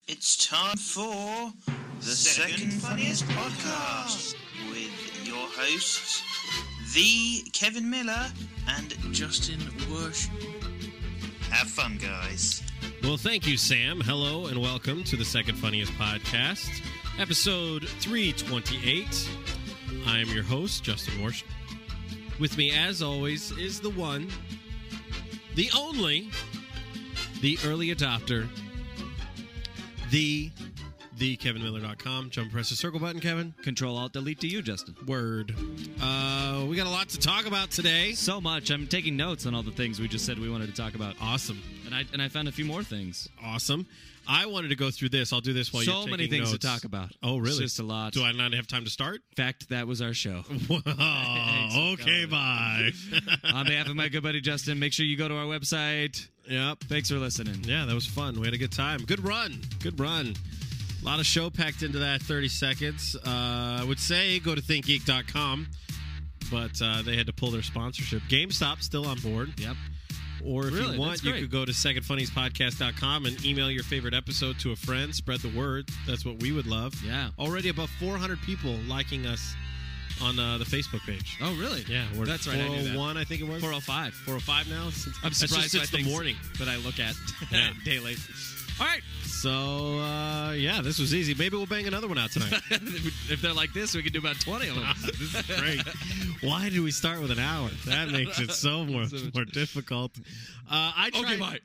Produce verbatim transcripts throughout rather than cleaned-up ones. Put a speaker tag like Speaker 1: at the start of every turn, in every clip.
Speaker 1: It's time for the Second Funniest Podcast with your hosts, the Kevin Miller and Justin Worsh. Have fun, guys.
Speaker 2: Well, thank you, Sam. Hello and welcome to the Second Funniest Podcast, episode three twenty-eight. I am your host, Justin Worsh. With me, as always, is the one, the only, the early adopter, the, the Kevin Miller dot com. Jump, press the circle button, Kevin.
Speaker 3: Control Alt Delete to you, Justin.
Speaker 2: Word. Uh, we got a lot to talk about today.
Speaker 3: So much. I'm taking notes on all the things we just said we wanted to talk about.
Speaker 2: Awesome.
Speaker 3: And I and I found a few more things.
Speaker 2: Awesome. I wanted to go through this. I'll do this while
Speaker 3: so
Speaker 2: you're taking
Speaker 3: many things
Speaker 2: notes.
Speaker 3: to talk about.
Speaker 2: Oh, really?
Speaker 3: It's just a lot.
Speaker 2: Do I not have time to start?
Speaker 3: In fact, that was our show.
Speaker 2: Whoa, okay, bye.
Speaker 3: On behalf of my good buddy Justin, make sure you go to our website.
Speaker 2: Yep.
Speaker 3: Thanks for listening.
Speaker 2: Yeah, that was fun. We had a good time. Good run. Good run. A lot of show packed into that thirty seconds. Uh, I would say go to think geek dot com, but uh, they had to pull their sponsorship. GameStop still on board.
Speaker 3: Yep.
Speaker 2: Or if
Speaker 3: Really?
Speaker 2: you want,
Speaker 3: That's
Speaker 2: you
Speaker 3: great.
Speaker 2: could go to second funniest podcast dot com and email your favorite episode to a friend. Spread the word. That's what we would love.
Speaker 3: Yeah.
Speaker 2: Already about four hundred people liking us on uh, the Facebook page.
Speaker 3: Oh, really?
Speaker 2: Yeah, we're
Speaker 3: That's right. I knew that.
Speaker 2: four oh one, I think it was.
Speaker 3: four oh five.
Speaker 2: four oh five now? Since,
Speaker 3: I'm
Speaker 2: that's
Speaker 3: surprised
Speaker 2: just
Speaker 3: by
Speaker 2: since the
Speaker 3: things
Speaker 2: morning.
Speaker 3: that I look at
Speaker 2: Yeah.
Speaker 3: daily. All right.
Speaker 2: So, uh, yeah, this was easy. Maybe we'll bang another one out tonight.
Speaker 3: If they're like this, we can do about twenty of them.
Speaker 2: This is great. Why did we start with an hour? That makes it so more, more difficult. Uh, I tried,
Speaker 3: Okay, bye.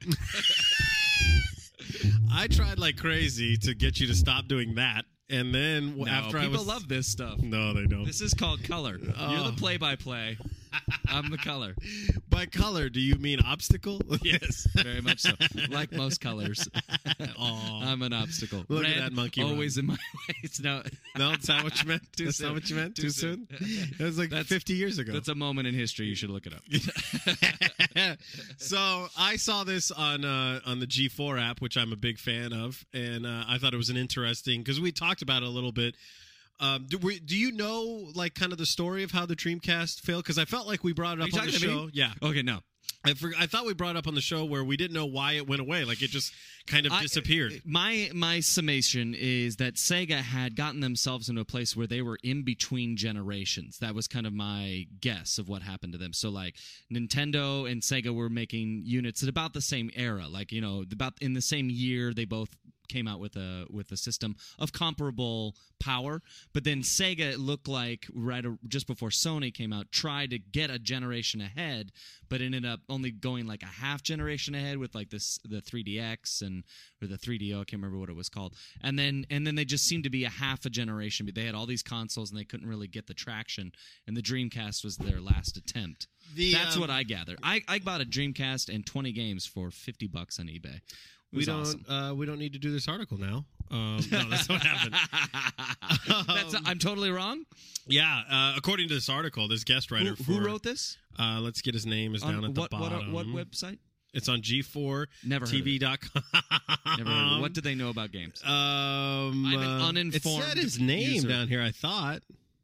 Speaker 2: I tried like crazy to get you to stop doing that. And then
Speaker 3: No,
Speaker 2: after I
Speaker 3: people
Speaker 2: was...
Speaker 3: love this stuff.
Speaker 2: No, they don't.
Speaker 3: This is called color.
Speaker 2: Oh.
Speaker 3: You're the play-by-play. I'm the color.
Speaker 2: By color, do you mean obstacle?
Speaker 3: Yes, very much so. Like most colors.
Speaker 2: Aw.
Speaker 3: I'm an obstacle.
Speaker 2: Look at
Speaker 3: Red,
Speaker 2: that monkey
Speaker 3: always in my ways. No,
Speaker 2: No, that's not what you meant?
Speaker 3: Too
Speaker 2: That's
Speaker 3: soon.
Speaker 2: not what you meant? Too,
Speaker 3: Too
Speaker 2: soon?
Speaker 3: soon.
Speaker 2: It was like
Speaker 3: That's-
Speaker 2: fifty years ago.
Speaker 3: that's a moment in history. You should look it up.
Speaker 2: So I saw this on uh, on the G four app, which I'm a big fan of, and uh, I thought it was an interesting because we talked about it a little bit. Um, do, we, do you know like kind of the story of how the Dreamcast failed? Because I felt like we brought it
Speaker 3: Are
Speaker 2: up
Speaker 3: you
Speaker 2: on the
Speaker 3: talking to
Speaker 2: show.
Speaker 3: me?
Speaker 2: Yeah,
Speaker 3: Okay, no.
Speaker 2: I, for, I thought we brought it up on the show where we didn't know why it went away. Like it just kind of
Speaker 3: I-
Speaker 2: disappeared.
Speaker 3: My my summation is that Sega had gotten themselves into a place where they were in between generations. That was kind of my guess of what happened to them. So like Nintendo and Sega were making units at about the same era. Like, you know, about in the same year they both came out with a with a system of comparable power, but then Sega, it looked like right a- just before Sony came out, tried to get a generation ahead, but ended up only going like a half generation ahead with like this the three D X and or the three D O, I can't remember what it was called, and then and then they just seemed to be a half a generation. But they had all these consoles and they couldn't really get the traction, and the Dreamcast was their last attempt.
Speaker 2: The,
Speaker 3: That's
Speaker 2: um,
Speaker 3: what I gather. I, I bought a Dreamcast and twenty games for fifty bucks on eBay. It
Speaker 2: We
Speaker 3: was
Speaker 2: don't.
Speaker 3: awesome.
Speaker 2: Uh, we don't need to do this article now. Um, no, that's what happened.
Speaker 3: That's I'm totally wrong.
Speaker 2: Yeah, uh, according to this article, this guest writer.
Speaker 3: Who,
Speaker 2: for,
Speaker 3: who wrote this?
Speaker 2: Uh, let's get his name. Is
Speaker 3: On
Speaker 2: down at the
Speaker 3: what,
Speaker 2: bottom.
Speaker 3: What, what website?
Speaker 2: It's on G four
Speaker 3: Never heard
Speaker 2: T
Speaker 3: of
Speaker 2: V
Speaker 3: it.
Speaker 2: dot com.
Speaker 3: Never heard of it. What do they know about games?
Speaker 2: Um,
Speaker 3: I'm an
Speaker 2: uh,
Speaker 3: uninformed
Speaker 2: It said his name
Speaker 3: user.
Speaker 2: down here. I thought.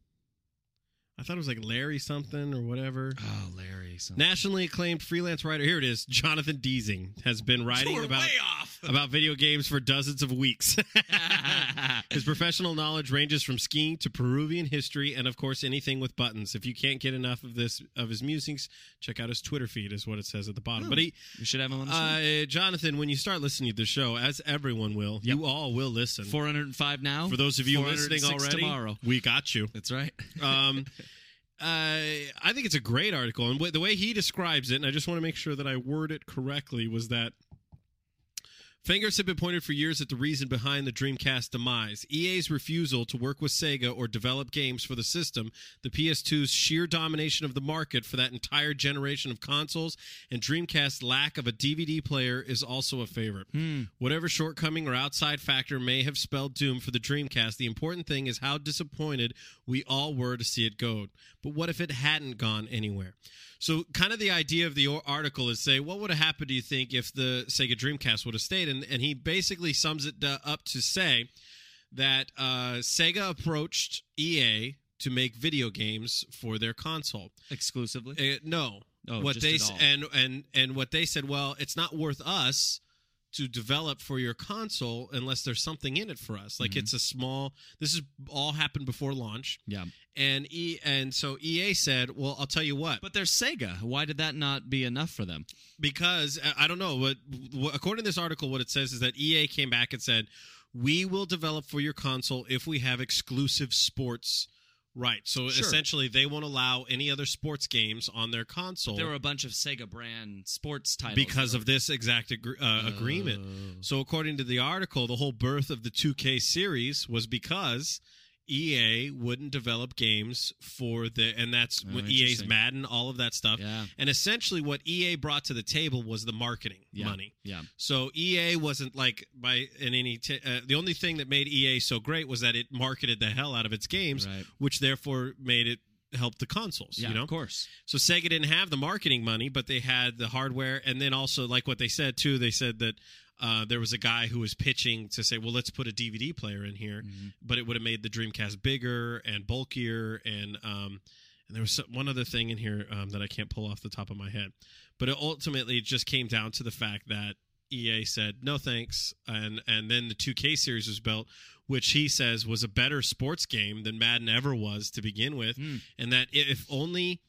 Speaker 2: I thought it was like Larry something or whatever.
Speaker 3: Oh, Larry. Something.
Speaker 2: Nationally acclaimed freelance writer. Here it is. Jonathan Deasing has been writing
Speaker 3: We're
Speaker 2: about
Speaker 3: way off.
Speaker 2: about video games for dozens of weeks. His professional knowledge ranges from skiing to Peruvian history and, of course, anything with buttons. If you can't get enough of this of his musings, check out his Twitter feed, is what it says at the bottom.
Speaker 3: Oh,
Speaker 2: But he,
Speaker 3: we should have him on the show.
Speaker 2: uh, Jonathan, when you start listening to the show, as everyone will, you all will listen.
Speaker 3: four hundred five now.
Speaker 2: For those of you
Speaker 3: four hundred six
Speaker 2: listening already,
Speaker 3: tomorrow.
Speaker 2: we got you.
Speaker 3: That's right.
Speaker 2: Um, uh, I think it's a great article, and w- the way he describes it, and I just want to make sure that I word it correctly, was that fingers have been pointed for years at the reason behind the Dreamcast demise. E A's refusal to work with Sega or develop games for the system, the P S two's sheer domination of the market for that entire generation of consoles, and Dreamcast's lack of a D V D player is also a favorite.
Speaker 3: Hmm.
Speaker 2: Whatever shortcoming or outside factor may have spelled doom for the Dreamcast, the important thing is how disappointed we all were to see it go. But what if it hadn't gone anywhere? So kind of the idea of the article is say, what would have happened, do you think, if the Sega Dreamcast would have stayed? And, and he basically sums it uh, up to say that uh, Sega approached E A to make video games for their console.
Speaker 3: Exclusively?
Speaker 2: Uh, no.
Speaker 3: Oh,
Speaker 2: what
Speaker 3: just
Speaker 2: they
Speaker 3: at
Speaker 2: s-
Speaker 3: all.
Speaker 2: and and and what they said, well, it's not worth us to develop for your console unless there's something in it for us. Like
Speaker 3: Mhm.
Speaker 2: it's a small. This is all happened before launch,
Speaker 3: Yeah.
Speaker 2: and E and so E A said, "Well, I'll tell you what."
Speaker 3: But there's Sega. Why did that not be enough for them?
Speaker 2: Because uh, I don't know what, what according to this article, what it says is that E A came back and said, "We will develop for your console if we have exclusive sports rights." So
Speaker 3: Sure.
Speaker 2: essentially, they won't allow any other sports games on their console
Speaker 3: There were a bunch of Sega brand sports titles
Speaker 2: because
Speaker 3: that
Speaker 2: of this exact agree- uh, agreement.
Speaker 3: Oh.
Speaker 2: So according to the article, the whole birth of the two K series was because E A wouldn't develop games for the, and that's
Speaker 3: Oh,
Speaker 2: when E A's
Speaker 3: interesting.
Speaker 2: Madden, all of that stuff.
Speaker 3: Yeah.
Speaker 2: And essentially what E A brought to the table was the marketing
Speaker 3: Yeah.
Speaker 2: money.
Speaker 3: Yeah.
Speaker 2: So E A wasn't like by in any t- uh, the only thing that made E A so great was that it marketed the hell out of its games,
Speaker 3: Right.
Speaker 2: which therefore made it help the consoles.
Speaker 3: Yeah,
Speaker 2: you know,
Speaker 3: of course.
Speaker 2: so Sega didn't have the marketing money, but they had the hardware, and then also like what they said too. They said that uh, there was a guy who was pitching to say, "Well, let's put a D V D player in here,"
Speaker 3: Mhm.
Speaker 2: but it would have made the Dreamcast bigger and bulkier, and um, and there was some, one other thing in here um, that I can't pull off the top of my head, but it ultimately it just came down to the fact that E A said no thanks, and and then the two K series was built, which he says was a better sports game than Madden ever was to begin with,
Speaker 3: Mm.
Speaker 2: and that if only,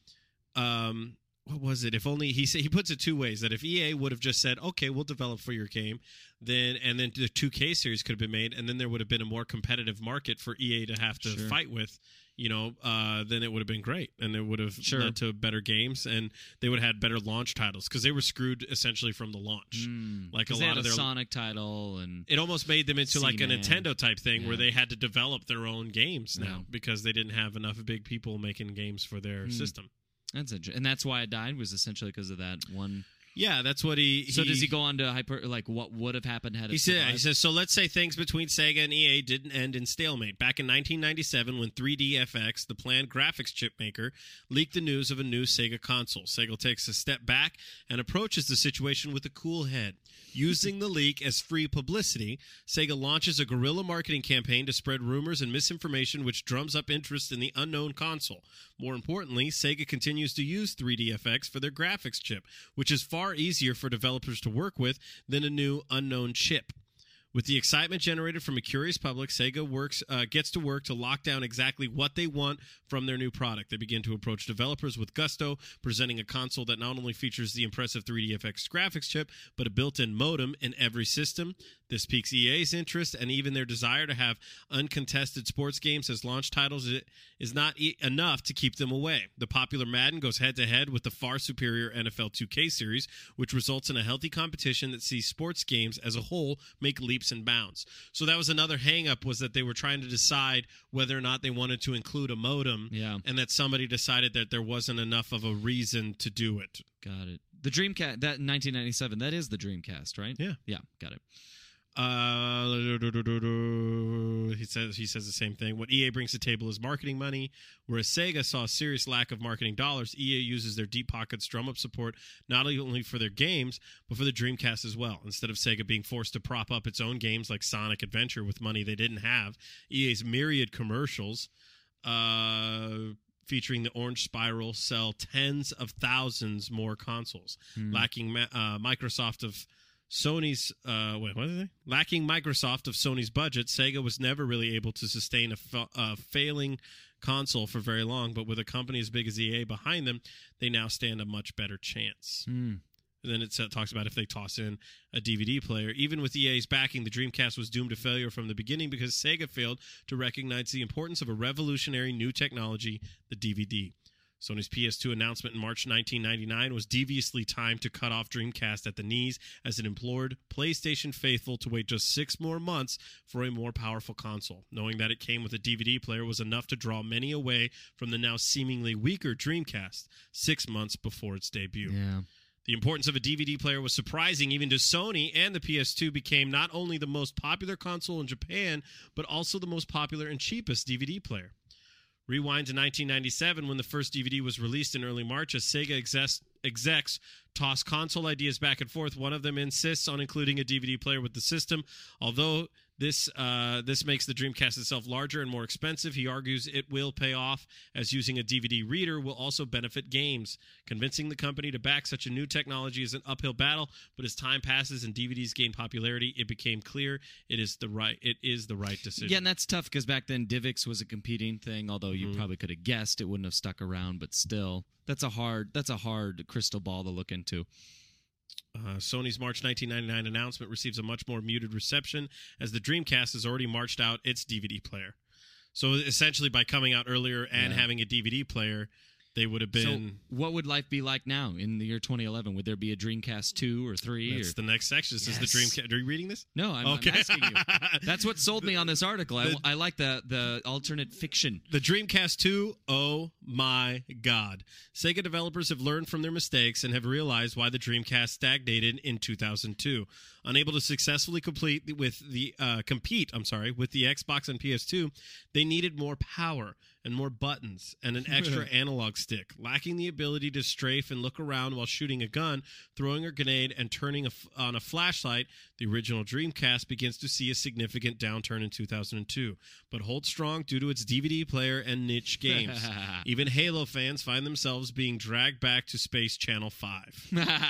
Speaker 2: um, what was it? If only he said he puts it two ways, that if E A would have just said, okay, we'll develop for your game, then and then the two K series could have been made, and then there would have been a more competitive market for E A to have to
Speaker 3: Sure.
Speaker 2: fight with. You know, uh, then it would have been great, and it would have
Speaker 3: Sure.
Speaker 2: led to better games, and they would have had better launch titles because they were screwed essentially from the launch.
Speaker 3: Mm.
Speaker 2: Like a
Speaker 3: 'Cause they
Speaker 2: lot
Speaker 3: had
Speaker 2: of their,
Speaker 3: Sonic title and
Speaker 2: it almost made them into like a
Speaker 3: Seaman.
Speaker 2: Nintendo type thing where
Speaker 3: Yeah.
Speaker 2: they had to develop their own games now
Speaker 3: Yeah.
Speaker 2: because they didn't have enough big people making games for their
Speaker 3: Mm.
Speaker 2: system.
Speaker 3: that's a, and that's why it died was essentially because of that one.
Speaker 2: Yeah, that's what he.
Speaker 3: So does he go on to hyper like what would have happened had it
Speaker 2: He said,
Speaker 3: survived?
Speaker 2: he says, so let's say things between Sega and E A didn't end in stalemate. Back in nineteen ninety-seven, when three D F X, the planned graphics chip maker, leaked the news of a new Sega console, Sega takes a step back and approaches the situation with a cool head. Using the leak as free publicity, Sega launches a guerrilla marketing campaign to spread rumors and misinformation which drums up interest in the unknown console. More importantly, Sega continues to use three D F X for their graphics chip, which is far easier for developers to work with than a new unknown chip. With the excitement generated from a curious public, Sega works uh, gets to work to lock down exactly what they want from their new product. They begin to approach developers with gusto, presenting a console that not only features the impressive three D F X graphics chip, but a built-in modem in every system. This piques E A's interest, and even their desire to have uncontested sports games as launch titles is not e- enough to keep them away. The popular Madden goes head-to-head with the far superior N F L two K series, which results in a healthy competition that sees sports games as a whole make leaps and bounds. So that was another hang-up, was that they were trying to decide whether or not they wanted to include a modem,
Speaker 3: Yeah.
Speaker 2: and that somebody decided that there wasn't enough of a reason to do it.
Speaker 3: Got it. The Dreamcast, that in nineteen ninety-seven, that is the Dreamcast, right?
Speaker 2: Yeah.
Speaker 3: Yeah, got it.
Speaker 2: Uh, he says he says the same thing. What E A brings to the table is marketing money, whereas Sega saw a serious lack of marketing dollars. E A uses their deep pockets drum up support not only for their games but for the Dreamcast as well. Instead of Sega being forced to prop up its own games like Sonic Adventure with money they didn't have, E A's myriad commercials uh, featuring the Orange Spiral sell tens of thousands more consoles,
Speaker 3: Hmm.
Speaker 2: lacking ma- uh, Microsoft of Sony's uh, wait, what is it? Lacking Microsoft of Sony's budget, Sega was never really able to sustain a, fa- a failing console for very long. But with a company as big as E A behind them, they now stand a much better chance.
Speaker 3: Hmm.
Speaker 2: And then it uh, talks about if they toss in a D V D player. Even with E A's backing, the Dreamcast was doomed to failure from the beginning because Sega failed to recognize the importance of a revolutionary new technology, the D V D. Sony's P S two announcement in March nineteen ninety-nine was deviously timed to cut off Dreamcast at the knees as it implored PlayStation faithful to wait just six more months for a more powerful console. Knowing that it came with a D V D player was enough to draw many away from the now seemingly weaker Dreamcast six months before its debut.
Speaker 3: Yeah.
Speaker 2: The importance of a D V D player was surprising even to Sony, and the P S two became not only the most popular console in Japan, but also the most popular and cheapest D V D player. Rewind to nineteen ninety-seven when the first D V D was released in early March as Sega execs, execs toss console ideas back and forth. One of them insists on including a D V D player with the system. Although this uh, this makes the Dreamcast itself larger and more expensive, he argues it will pay off, as using a D V D reader will also benefit games. Convincing the company to back such a new technology is an uphill battle, but as time passes and D V Ds gain popularity, it became clear it is the right it is the right decision.
Speaker 3: Yeah, and that's tough because back then DivX was a competing thing. Although you mm-hmm. probably could have guessed it wouldn't have stuck around, but still, that's a hard that's a hard crystal ball to look into.
Speaker 2: Uh, Sony's March nineteen ninety-nine announcement receives a much more muted reception, as the Dreamcast has already marched out its D V D player. So essentially, by coming out earlier and yeah. having a D V D player, they would have been...
Speaker 3: So what would life be like now in the year twenty eleven? Would there be a Dreamcast two or three?
Speaker 2: That's
Speaker 3: or...
Speaker 2: the next section. This yes. is the Dreamcast. Are you reading this?
Speaker 3: No, I'm, okay. I'm asking you. That's what sold me on this article. I, I like the, the alternate fiction.
Speaker 2: The Dreamcast two, oh my God. Sega developers have learned from their mistakes and have realized why the Dreamcast stagnated in two thousand two. Unable to successfully complete with the uh, compete, I'm sorry, with the Xbox and P S two, they needed more power and more buttons and an extra analog stick. Lacking the ability to strafe and look around while shooting a gun, throwing a grenade, and turning a f- on a flashlight, the original Dreamcast begins to see a significant downturn in two thousand two, but holds strong due to its D V D player and niche games. Even Halo fans find themselves being dragged back to Space Channel five.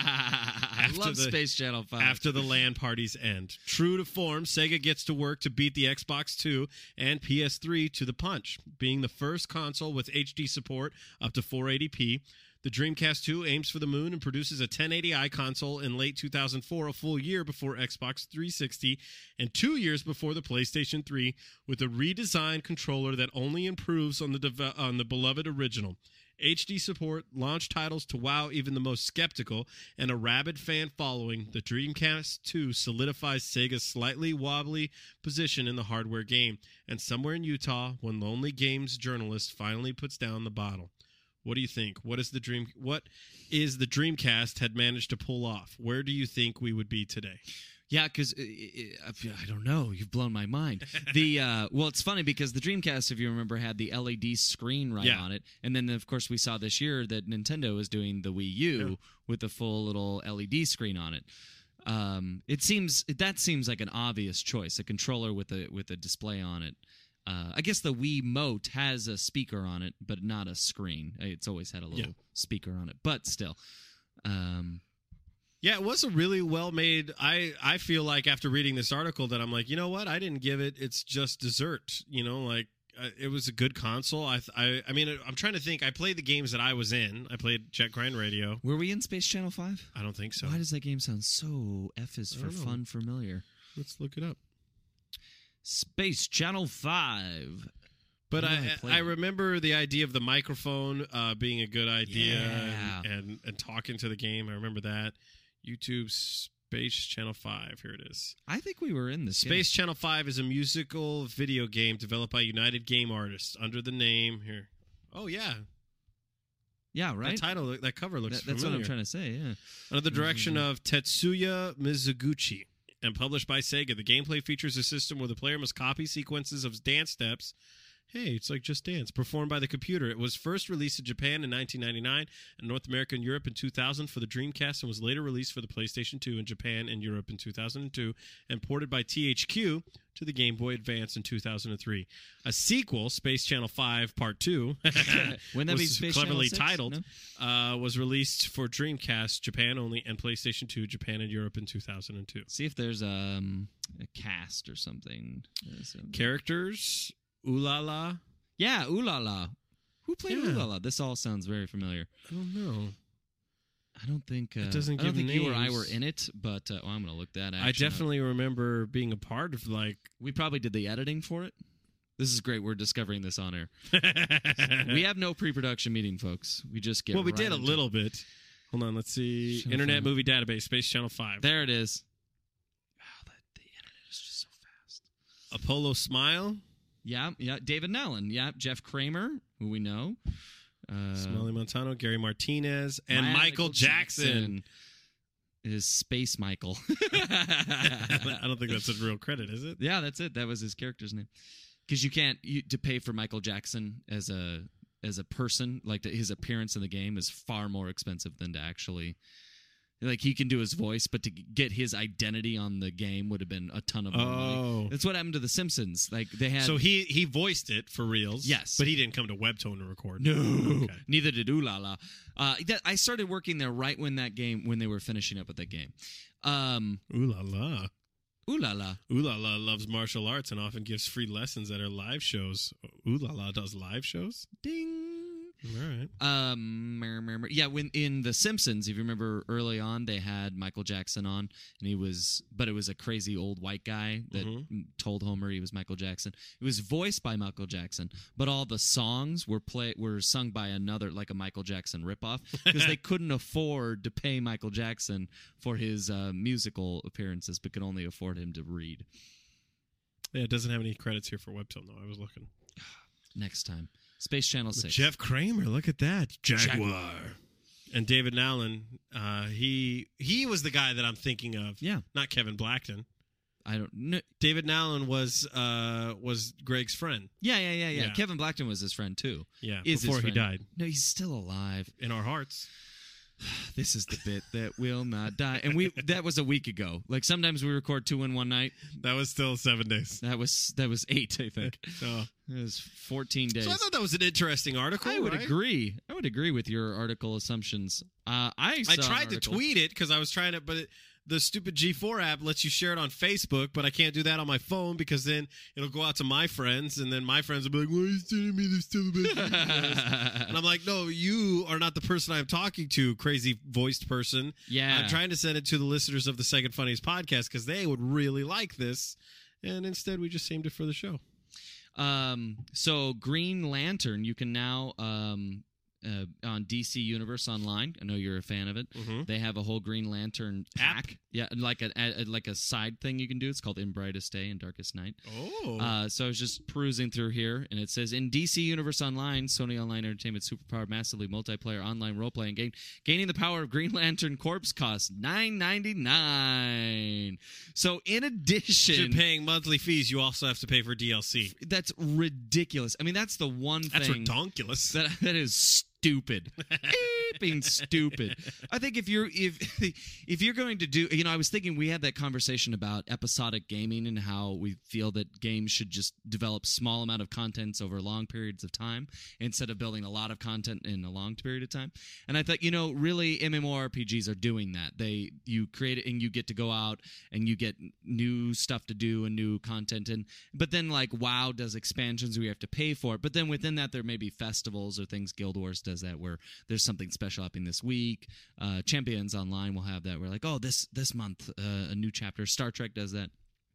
Speaker 3: I love the, Space Channel five.
Speaker 2: After the LAN parties end. True to form, Sega gets to work to beat the Xbox two and P S three to the punch. Being the first console with H D support up to four eighty p, the Dreamcast two aims for the moon and produces a ten eighty i console in late two thousand four, a full year before Xbox three sixty and two years before the PlayStation three, with a redesigned controller that only improves on the dev- on the beloved original. H D support, launch titles to wow even the most skeptical, and a rabid fan following, the Dreamcast two solidifies Sega's slightly wobbly position in the hardware game. And somewhere in Utah, one lonely games journalist finally puts down the bottle. What do you think? What is the dream? What is the Dreamcast had managed to pull off? Where do you think we would be today?
Speaker 3: Yeah, because I don't know. You've blown my mind. The uh, well, it's funny because the Dreamcast, if you remember, had the L E D screen right
Speaker 2: yeah.
Speaker 3: on it, and then of course we saw this year that Nintendo is doing the Wii U yeah. with a full little L E D screen on it. Um, it seems that seems like an obvious choice, a controller with a with a display on it. Uh, I guess the Wii Mote has a speaker on it, but not a screen. It's always had a little yeah. speaker on it, but still. Um,
Speaker 2: Yeah, it was a really well-made... I, I feel like after reading this article that I'm like, you know what? I didn't give it It's Just Dessert. You know, like, uh, it was a good console. I, I I mean, I'm trying to think. I played the games that I was in. I played Jet Grind Radio.
Speaker 3: Were we in Space Channel five?
Speaker 2: I don't think so.
Speaker 3: Why does that game sound so F is for fun familiar?
Speaker 2: Let's look it up.
Speaker 3: Space Channel five.
Speaker 2: But I, I, I remember the idea of the microphone uh, being a good idea
Speaker 3: yeah.
Speaker 2: and, and, and talking to the game. I remember that. YouTube Space Channel five. Here it is.
Speaker 3: I think we were in this
Speaker 2: Space
Speaker 3: game.
Speaker 2: Channel five is a musical video game developed by United Game Artists under the name here. Oh, yeah.
Speaker 3: Yeah, right?
Speaker 2: That title, that cover looks
Speaker 3: that, That's
Speaker 2: familiar.
Speaker 3: what I'm trying to say, yeah.
Speaker 2: Under the direction mm-hmm. of Tetsuya Mizuguchi and published by Sega, the gameplay features a system where the player must copy sequences of dance steps. Hey, it's like Just Dance, performed by the computer. It was first released in Japan in nineteen ninety-nine and North America and Europe in two thousand for the Dreamcast, and was later released for the PlayStation two in Japan and Europe in two thousand two and ported by T H Q to the Game Boy Advance in two thousand three. A sequel, Space Channel five Part two,
Speaker 3: Wouldn't that be
Speaker 2: was
Speaker 3: Space
Speaker 2: cleverly
Speaker 3: Channel six?
Speaker 2: titled,
Speaker 3: No?
Speaker 2: uh, was released for Dreamcast, Japan only, and PlayStation two, Japan and Europe in two thousand two.
Speaker 3: See if there's um, a cast or something.
Speaker 2: Characters, Ooh La La.
Speaker 3: Yeah, Ooh La La. Who played
Speaker 2: Yeah.
Speaker 3: Ooh La La? This all sounds very familiar.
Speaker 2: I don't know.
Speaker 3: I don't think. Uh,
Speaker 2: It doesn't
Speaker 3: I don't
Speaker 2: give
Speaker 3: think you or I
Speaker 2: names.
Speaker 3: were in it, but uh, oh, I'm going to look that.
Speaker 2: I
Speaker 3: action up.
Speaker 2: definitely remember being a part of, like...
Speaker 3: We probably did the editing for it. This is great. We're discovering this on air. We have no pre-production meeting, folks. We just get.
Speaker 2: Well, we
Speaker 3: right
Speaker 2: did a
Speaker 3: into
Speaker 2: little bit. Hold on, let's see.
Speaker 3: Channel
Speaker 2: Internet
Speaker 3: five.
Speaker 2: Movie Database, Space Channel five.
Speaker 3: There it is. Wow, that, the internet is just so fast.
Speaker 2: Apollo Smile.
Speaker 3: Yeah, yeah. David Nellen. Yeah, Jeff Kramer, who we know. Uh,
Speaker 2: Smelly Montano, Gary Martinez, and
Speaker 3: Michael
Speaker 2: Michael Jackson.
Speaker 3: Jackson is Space Michael.
Speaker 2: I don't think that's a real credit, is it?
Speaker 3: Yeah, that's it. That was his character's name. Because you can't you, to pay for Michael Jackson as a as a person, like his appearance in the game is far more expensive than to actually Like he can do his voice, but to get his identity on the game would have been a ton of more
Speaker 2: Oh.
Speaker 3: money. That's what happened to The Simpsons. Like they had.
Speaker 2: So he he voiced it for reals.
Speaker 3: Yes.
Speaker 2: But he didn't come to Webtone to record.
Speaker 3: No,
Speaker 2: Okay.
Speaker 3: neither did Ooh La La. Uh, that, I started working there right when that game, when they were finishing up with that game. Um,
Speaker 2: Ooh la la.
Speaker 3: Ooh La La.
Speaker 2: Ooh La La loves martial arts and often gives free lessons at her live shows. Ooh La La does live shows?
Speaker 3: Ding.
Speaker 2: All right.
Speaker 3: Um, mer- mer- mer- yeah, when in The Simpsons, if you remember early on, they had Michael Jackson on, and he was, but it was a crazy old white guy that
Speaker 2: Mhm.
Speaker 3: told Homer he was Michael Jackson. It was voiced by Michael Jackson, but all the songs were play were sung by another, like a Michael Jackson ripoff, because they couldn't afford to pay Michael Jackson for his uh, musical appearances, but could only afford him to read.
Speaker 2: Yeah, it doesn't have any credits here for Webtoon, though. I was looking.
Speaker 3: Next time, Space Channel Six.
Speaker 2: Jeff Kramer, look at that. Jaguar.
Speaker 3: Jaguar.
Speaker 2: And David Nowlin, uh, he he was the guy that I'm thinking of.
Speaker 3: Yeah,
Speaker 2: Not Kevin Blackton.
Speaker 3: I don't know.
Speaker 2: David Nowlin was uh, was Greg's friend.
Speaker 3: Yeah, yeah, yeah, yeah,
Speaker 2: Yeah.
Speaker 3: Kevin Blackton was his friend too.
Speaker 2: Yeah,
Speaker 3: Is his
Speaker 2: before he
Speaker 3: friend.
Speaker 2: died.
Speaker 3: No, he's still alive.
Speaker 2: In our hearts.
Speaker 3: This is the bit that will not die. And we that was a week ago. Like sometimes we record two in one night.
Speaker 2: That was still seven days.
Speaker 3: That was that was eight, I think.
Speaker 2: Oh.
Speaker 3: It was fourteen days.
Speaker 2: So I thought that was an interesting article.
Speaker 3: I would
Speaker 2: right?
Speaker 3: agree. I would agree with your article assumptions. Uh, I saw
Speaker 2: I
Speaker 3: an
Speaker 2: tried to
Speaker 3: article-
Speaker 2: tweet it because I was trying to, but it, the stupid G four app lets you share it on Facebook, but I can't do that on my phone because then it'll go out to my friends, and then my friends will be like, "Why are you sending me this stuff about you?" And I'm like, "No, you are not the person I'm talking to, crazy voiced person.
Speaker 3: Yeah.
Speaker 2: I'm trying to send it to the listeners of the Second Funniest podcast because they would really like this." And instead, we just saved it for the show.
Speaker 3: Um, so Green Lantern, you can now um, uh, on D C Universe Online. I know you're a fan of it.
Speaker 2: Mhm.
Speaker 3: They have a whole Green Lantern
Speaker 2: App?
Speaker 3: pack. Yeah, like a, a like a side thing you can do. It's called In Brightest Day and Darkest Night.
Speaker 2: Oh,
Speaker 3: Uh, so I was just perusing through here, and it says in D C Universe Online, Sony Online Entertainment superpowered massively multiplayer online role playing game, gaining the power of Green Lantern Corps costs nine ninety nine. So in
Speaker 2: if
Speaker 3: addition,
Speaker 2: you're paying monthly fees, you also have to pay for D L C.
Speaker 3: that's ridiculous. I mean, that's the one
Speaker 2: That's
Speaker 3: thing
Speaker 2: redonkulous.
Speaker 3: that that is stupid. Being stupid. I think if you're if if you're going to do, you know, I was thinking we had that conversation about episodic gaming and how we feel that games should just develop small amount of contents over long periods of time instead of building a lot of content in a long period of time. And I thought, you know, really MMORPGs are doing that. They you create it and you get to go out and you get new stuff to do and new content, and but then like WoW does expansions where you have to pay for it. But then within that there may be festivals or things. Guild Wars does that where there's something special happening this week. Uh, Champions Online will have that. We're like, oh, this this month uh, a new chapter. Star Trek does that.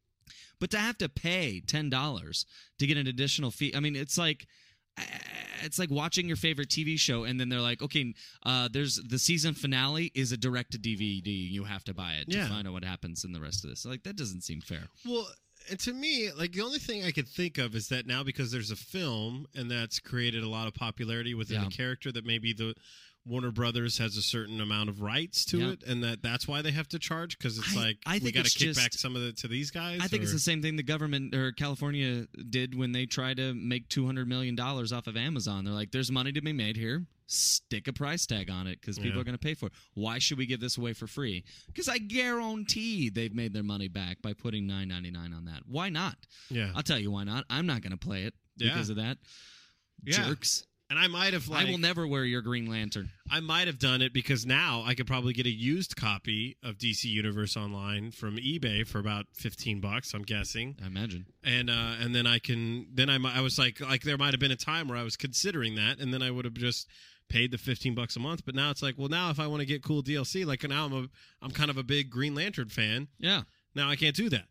Speaker 3: But to have to pay ten dollars to get an additional fee, I mean, it's like uh, it's like watching your favorite T V show, and then they're like, okay, uh, there's the season finale is a direct to D V D. You have to buy it to
Speaker 2: Yeah.
Speaker 3: find out what happens in the rest of this. Like that doesn't seem fair.
Speaker 2: Well, and to me, like the only thing I could think of is that now because there's a film and that's created a lot of popularity within
Speaker 3: Yeah.
Speaker 2: the character, that maybe the Warner Brothers has a certain amount of rights to
Speaker 3: Yeah.
Speaker 2: it, and that that's why they have to charge because it's
Speaker 3: I-
Speaker 2: like
Speaker 3: I
Speaker 2: we
Speaker 3: think
Speaker 2: got to
Speaker 3: it's
Speaker 2: kick
Speaker 3: just-
Speaker 2: back some of it to these guys.
Speaker 3: I think it's
Speaker 2: or-
Speaker 3: the same thing the government or California did when they tried to make two hundred million dollars off of Amazon. They're like, there's money to be made here. Stick a price tag on it because people
Speaker 2: Yeah.
Speaker 3: are going to pay for it. Why should we give this away for free? Because I guarantee they've made their money back by putting nine ninety-nine on that. Why not?
Speaker 2: yeah,
Speaker 3: I'll tell you why not. I'm not going to play it
Speaker 2: Yeah.
Speaker 3: because of that.
Speaker 2: Yeah.
Speaker 3: Jerks.
Speaker 2: and I might have like
Speaker 3: I will never wear your Green Lantern.
Speaker 2: I might have done it because now I could probably get a used copy of D C Universe Online from eBay for about fifteen bucks. I'm guessing.
Speaker 3: I imagine.
Speaker 2: and uh, and then I can then I, mi- I was like like there might have been a time where I was considering that, and then I would have just paid the fifteen bucks a month. But now it's like, well, now if I want to get cool D L C, like now I'm a I'm kind of a big Green Lantern fan.
Speaker 3: Yeah.
Speaker 2: Now I can't do that.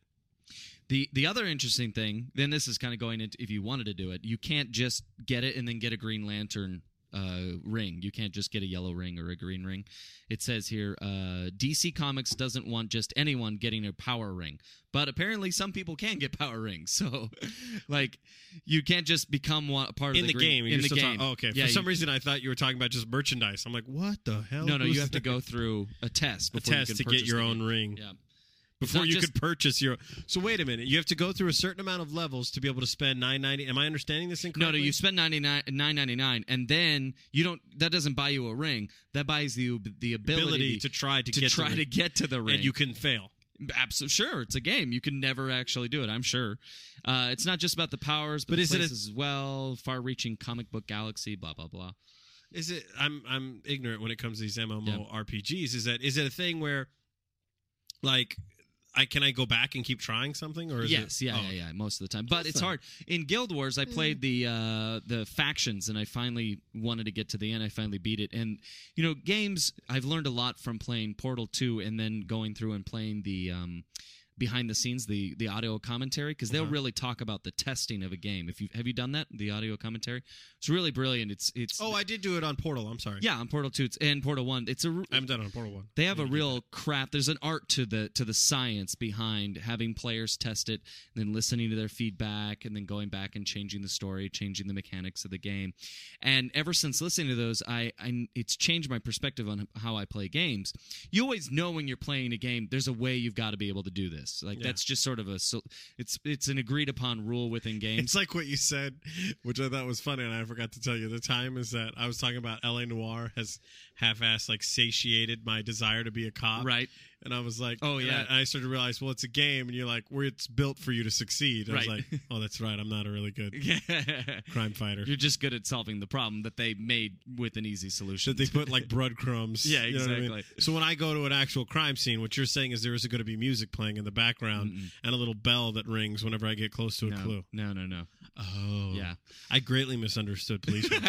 Speaker 3: The the other interesting thing, then this is kind of going into if you wanted to do it, you can't just get it and then get a Green Lantern uh, ring. You can't just get a yellow ring or a green ring. It says here, uh, D C Comics doesn't want just anyone getting a power ring, but apparently some people can get power rings. So, like, you can't just become one part of
Speaker 2: In
Speaker 3: the,
Speaker 2: the
Speaker 3: green,
Speaker 2: game,
Speaker 3: in
Speaker 2: you're
Speaker 3: the
Speaker 2: still
Speaker 3: game.
Speaker 2: talking- oh, okay.
Speaker 3: Yeah,
Speaker 2: For some
Speaker 3: you-
Speaker 2: reason, I thought you were talking about just merchandise. I'm like, what the hell?
Speaker 3: no, no,
Speaker 2: was
Speaker 3: you have to
Speaker 2: that?
Speaker 3: go through a test
Speaker 2: a
Speaker 3: before
Speaker 2: test
Speaker 3: you
Speaker 2: to
Speaker 3: can
Speaker 2: get
Speaker 3: purchase
Speaker 2: your
Speaker 3: the
Speaker 2: own
Speaker 3: game.
Speaker 2: ring.
Speaker 3: Yeah.
Speaker 2: before
Speaker 3: not
Speaker 2: you
Speaker 3: just-
Speaker 2: could purchase your. So wait a minute, you have to go through a certain amount of levels to be able to spend nine ninety. Am I understanding this
Speaker 3: No,
Speaker 2: incorrectly?
Speaker 3: no, you spend ninety-nine nine ninety-nine, and then you don't. That doesn't buy you a ring. That buys you the ability,
Speaker 2: ability to try to,
Speaker 3: to
Speaker 2: get
Speaker 3: try
Speaker 2: to, the,
Speaker 3: to get to the ring.
Speaker 2: and you can fail.
Speaker 3: Absolutely, sure. It's a game. You can never actually do it. I'm sure. Uh, it's not just about the powers, but,
Speaker 2: But
Speaker 3: the
Speaker 2: is it a-
Speaker 3: places as well. Far-reaching comic book galaxy. Blah blah blah.
Speaker 2: Is it? I'm I'm ignorant when it comes to these
Speaker 3: Yeah.
Speaker 2: MMORPGs. Is that is it a thing where, like, I can I go back and keep trying something, or is
Speaker 3: Yes,
Speaker 2: it,
Speaker 3: yeah,
Speaker 2: oh,
Speaker 3: yeah, yeah. Most of the time, but
Speaker 2: That's
Speaker 3: it's
Speaker 2: fine.
Speaker 3: hard. In Guild Wars, I played the uh, the factions, and I finally wanted to get to the end. I finally beat it, and you know, games. I've learned a lot from playing Portal two, and then going through and playing the. Um, behind the scenes, the the audio commentary, because they'll
Speaker 2: Uh-huh.
Speaker 3: really talk about the testing of a game. If you have you done that, the audio commentary, it's really brilliant. It's it's
Speaker 2: Oh, I did do it on Portal. I'm sorry.
Speaker 3: yeah, on Portal two it's, and Portal one. It's a r-
Speaker 2: I haven't done it on Portal One.
Speaker 3: they have
Speaker 2: I
Speaker 3: a
Speaker 2: need to do
Speaker 3: real craft. There's an art to the to the science behind having players test it, and then listening to their feedback, and then going back and changing the story, changing the mechanics of the game. And ever since listening to those, I, I it's changed my perspective on how I play games. You always know when you're playing a game, there's a way you've got to be able to do this. Like
Speaker 2: Yeah.
Speaker 3: that's just sort of a so it's it's an agreed upon rule within games.
Speaker 2: It's like what you said, which I thought was funny, and I forgot to tell you. The time is that I was talking about L A Noire has half-assed, like, satiated my desire to be a cop.
Speaker 3: Right.
Speaker 2: And I was like,
Speaker 3: Oh,
Speaker 2: and
Speaker 3: yeah.
Speaker 2: I, and I started to realize, well, it's a game, and you're like, where it's built for you to succeed. I was
Speaker 3: Right.
Speaker 2: like, oh, that's right. I'm not a really good crime fighter.
Speaker 3: You're just good at solving the problem that they made with an easy solution.
Speaker 2: That they put like breadcrumbs.
Speaker 3: Yeah,
Speaker 2: you know what I mean?
Speaker 3: exactly.
Speaker 2: So when I go to an actual crime scene, what you're saying is there is going to be music playing in the background
Speaker 3: Mm-mm.
Speaker 2: and a little bell that rings whenever I get close to a
Speaker 3: no,
Speaker 2: clue.
Speaker 3: no, no, no.
Speaker 2: Oh,
Speaker 3: Yeah.
Speaker 2: I greatly misunderstood police. work.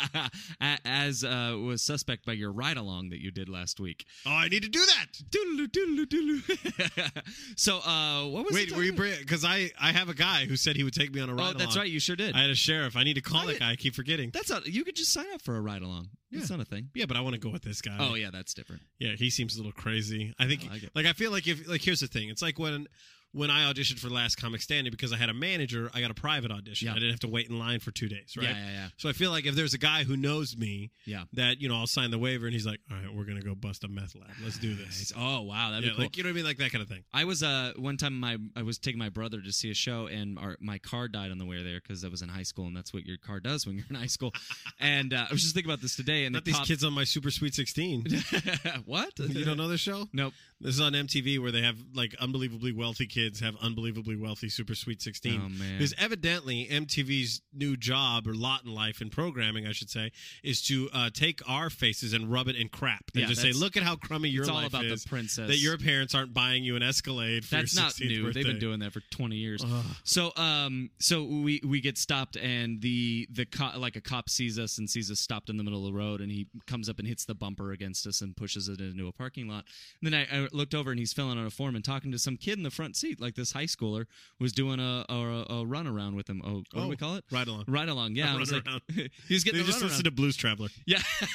Speaker 3: A- As uh, was suspect by your ride along that you did last week.
Speaker 2: Oh, I need to do that.
Speaker 3: Doodaloo, doodaloo, doodaloo. so, uh, what was
Speaker 2: Wait,
Speaker 3: it
Speaker 2: were you
Speaker 3: talking
Speaker 2: because I I have a guy who said he would take me on a
Speaker 3: about?
Speaker 2: ride.
Speaker 3: Oh, that's
Speaker 2: along.
Speaker 3: right. You sure did.
Speaker 2: I had a sheriff. I need to call
Speaker 3: I
Speaker 2: that
Speaker 3: did-
Speaker 2: guy. I keep forgetting.
Speaker 3: That's not. You could just sign up for a ride along. That's
Speaker 2: Yeah.
Speaker 3: not a thing.
Speaker 2: Yeah, but I want to go with this guy.
Speaker 3: Oh yeah, that's different.
Speaker 2: Yeah, he seems a little crazy. I think,
Speaker 3: I like it.
Speaker 2: like, I feel like if, like, here's the thing. It's like when, when I auditioned for Last Comic Standing, because I had a manager, I got a private audition.
Speaker 3: Yeah.
Speaker 2: I didn't have to wait in line for two days, right?
Speaker 3: Yeah, yeah, yeah.
Speaker 2: So I feel like if there's a guy who knows me,
Speaker 3: Yeah.
Speaker 2: that, you know, I'll sign the waiver, and he's like, all right, we're gonna go bust a meth lab. Let's do this.
Speaker 3: Oh wow, that'd
Speaker 2: Yeah,
Speaker 3: be cool.
Speaker 2: like, you know what I mean, like that kind of thing.
Speaker 3: I was uh one time my I was taking my brother to see a show, and our, my car died on the way there because I was in high school, and that's what your car does when you're in high school. And uh, I was just thinking about this today, and
Speaker 2: Not
Speaker 3: they
Speaker 2: these
Speaker 3: popped-
Speaker 2: kids on my Super Sweet sixteen.
Speaker 3: What?
Speaker 2: You don't know this show?
Speaker 3: Nope.
Speaker 2: This is on M T V where they have like unbelievably wealthy kids have unbelievably wealthy Super Sweet sixteen.
Speaker 3: Oh, man.
Speaker 2: Because evidently M T V's new job or lot in life in programming, I should say, is to uh, take our faces and rub it in crap and
Speaker 3: Yeah,
Speaker 2: just say,
Speaker 3: that's-
Speaker 2: "Look at how crummy your
Speaker 3: It's all
Speaker 2: life
Speaker 3: about
Speaker 2: is.
Speaker 3: the princess.
Speaker 2: That your parents aren't buying you an Escalade for
Speaker 3: That's
Speaker 2: your
Speaker 3: not
Speaker 2: sixteenth
Speaker 3: new.
Speaker 2: birthday."
Speaker 3: They've been doing that for twenty years.
Speaker 2: Ugh.
Speaker 3: So, um, so we we get stopped, and the the co- like a cop sees us and sees us stopped in the middle of the road, and he comes up and hits the bumper against us and pushes it into a parking lot. And then I, I looked over, and he's filling out a form and talking to some kid in the front seat, like this high schooler was doing a a, a run around with him. Oh, what do
Speaker 2: Oh,
Speaker 3: we call it?
Speaker 2: Ride along.
Speaker 3: Ride along. Yeah,
Speaker 2: A
Speaker 3: I was
Speaker 2: run
Speaker 3: like,
Speaker 2: around.
Speaker 3: he was getting
Speaker 2: They
Speaker 3: a
Speaker 2: just
Speaker 3: run
Speaker 2: listen
Speaker 3: around.
Speaker 2: to Blues Traveler.
Speaker 3: Yeah.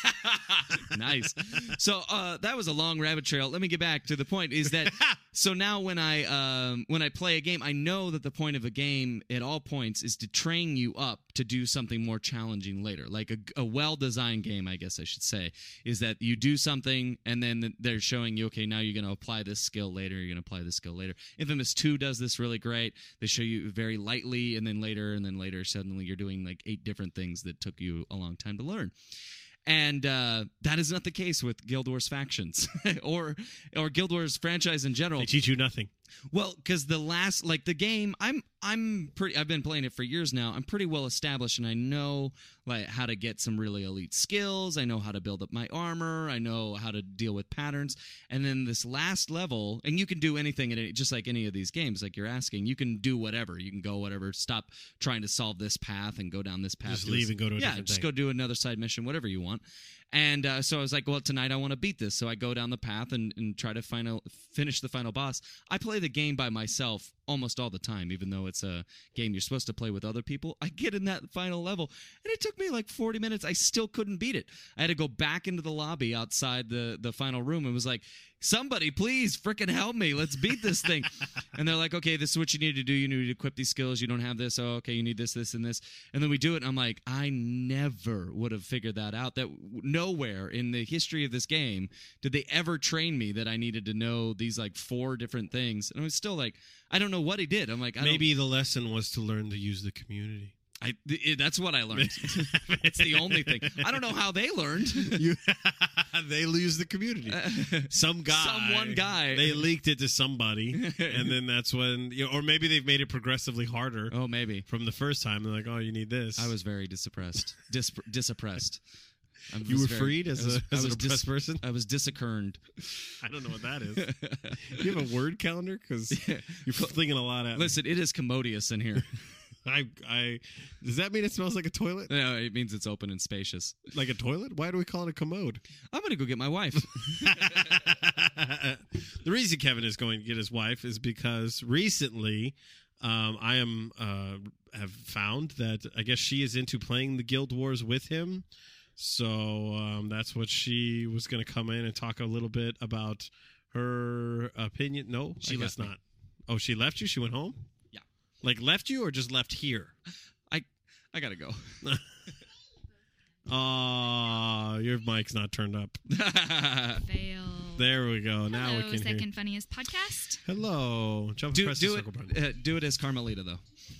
Speaker 3: Nice. So uh, that was a long rabbit trail. Let me get back to the point is that so now when I um, when I play a game, I know that the point of a game at all points is to train you up to do something more challenging later. Like a, a well-designed game, I guess I should say, is that you do something and then they're showing you, okay, now you're going to apply this skill later, you're going to apply this skill later. Infamous two does this really great. They show you very lightly and then later and then later suddenly you're doing like eight different things that took you a long time to learn. And uh, that is not the case with Guild Wars factions or or Guild Wars franchise in general.
Speaker 2: They teach you nothing.
Speaker 3: Well, because the last, like the game, I'm I'm pretty. I've been playing it for years now. I'm pretty well established, and I know like how to get some really elite skills. I know how to build up my armor. I know how to deal with patterns. And then this last level, and you can do anything in it, just like any of these games. Like you're asking, you can do whatever. You can go whatever. Stop trying to solve this path and go down this path.
Speaker 2: Just
Speaker 3: to
Speaker 2: leave
Speaker 3: this-
Speaker 2: and go to a
Speaker 3: yeah,
Speaker 2: different
Speaker 3: just
Speaker 2: thing.
Speaker 3: go do another side mission, whatever you want. And uh, so I was like, well, tonight I want to beat this. So I go down the path and, and try to final, finish the final boss. I play the game by myself almost all the time, even though it's a game you're supposed to play with other people. I get in that final level, and it took me like forty minutes. I still couldn't beat it. I had to go back into the lobby outside the, the final room and was like, somebody, please, frickin' help me. Let's beat this thing. And they're like, okay, this is what you need to do. You need to equip these skills. You don't have this. Oh, okay, you need this, this, and this. And then we do it, and I'm like, I never would have figured that out. That nowhere in the history of this game did they ever train me that I needed to know these like four different things. And I was still like, I don't know what he did. I'm like, I
Speaker 2: Maybe the lesson was to learn to use the community.
Speaker 3: I, it, that's what I learned. It's the only thing. I don't know how they learned.
Speaker 2: You, they lose the community. Some guy,
Speaker 3: Some one guy.
Speaker 2: they leaked it to somebody, and then that's when, you know, or maybe they've made it progressively harder.
Speaker 3: Oh, maybe
Speaker 2: From the first time, they're like, "Oh, you need this."
Speaker 3: I was very disoppressed, Dis- disoppressed. I
Speaker 2: You
Speaker 3: was
Speaker 2: were
Speaker 3: very-
Speaker 2: freed as
Speaker 3: I was-
Speaker 2: a
Speaker 3: I
Speaker 2: as an
Speaker 3: was
Speaker 2: oppressed
Speaker 3: dis-
Speaker 2: person.
Speaker 3: I was disoccurned.
Speaker 2: I don't know what that is. You have a word calendar because you're flinging a lot at. me.
Speaker 3: Listen, it is commodious in here.
Speaker 2: I, I, does that mean it smells like a toilet?
Speaker 3: No, it means it's open and spacious.
Speaker 2: Like a toilet? Why do we call it a commode?
Speaker 3: I'm gonna go get my wife.
Speaker 2: The reason Kevin is going to get his wife is because recently, um, I am uh, have found that I guess she is into playing the Guild Wars with him. So um, that's what she was going to come in and talk a little bit about her opinion. No,
Speaker 3: She
Speaker 2: I guess
Speaker 3: left me.
Speaker 2: not. Oh, she left you? She went home?
Speaker 3: Yeah.
Speaker 2: Like left you or just left here?
Speaker 3: I I gotta go.
Speaker 2: Oh, your mic's not turned up.
Speaker 4: Fail.
Speaker 2: There we go. Now
Speaker 4: Hello,
Speaker 2: we can
Speaker 4: second
Speaker 2: hear.
Speaker 4: funniest podcast.
Speaker 2: Hello. Jump
Speaker 3: do
Speaker 2: press
Speaker 3: do
Speaker 2: the
Speaker 3: it.
Speaker 2: circle button.
Speaker 3: Uh, do it as Carmelita though.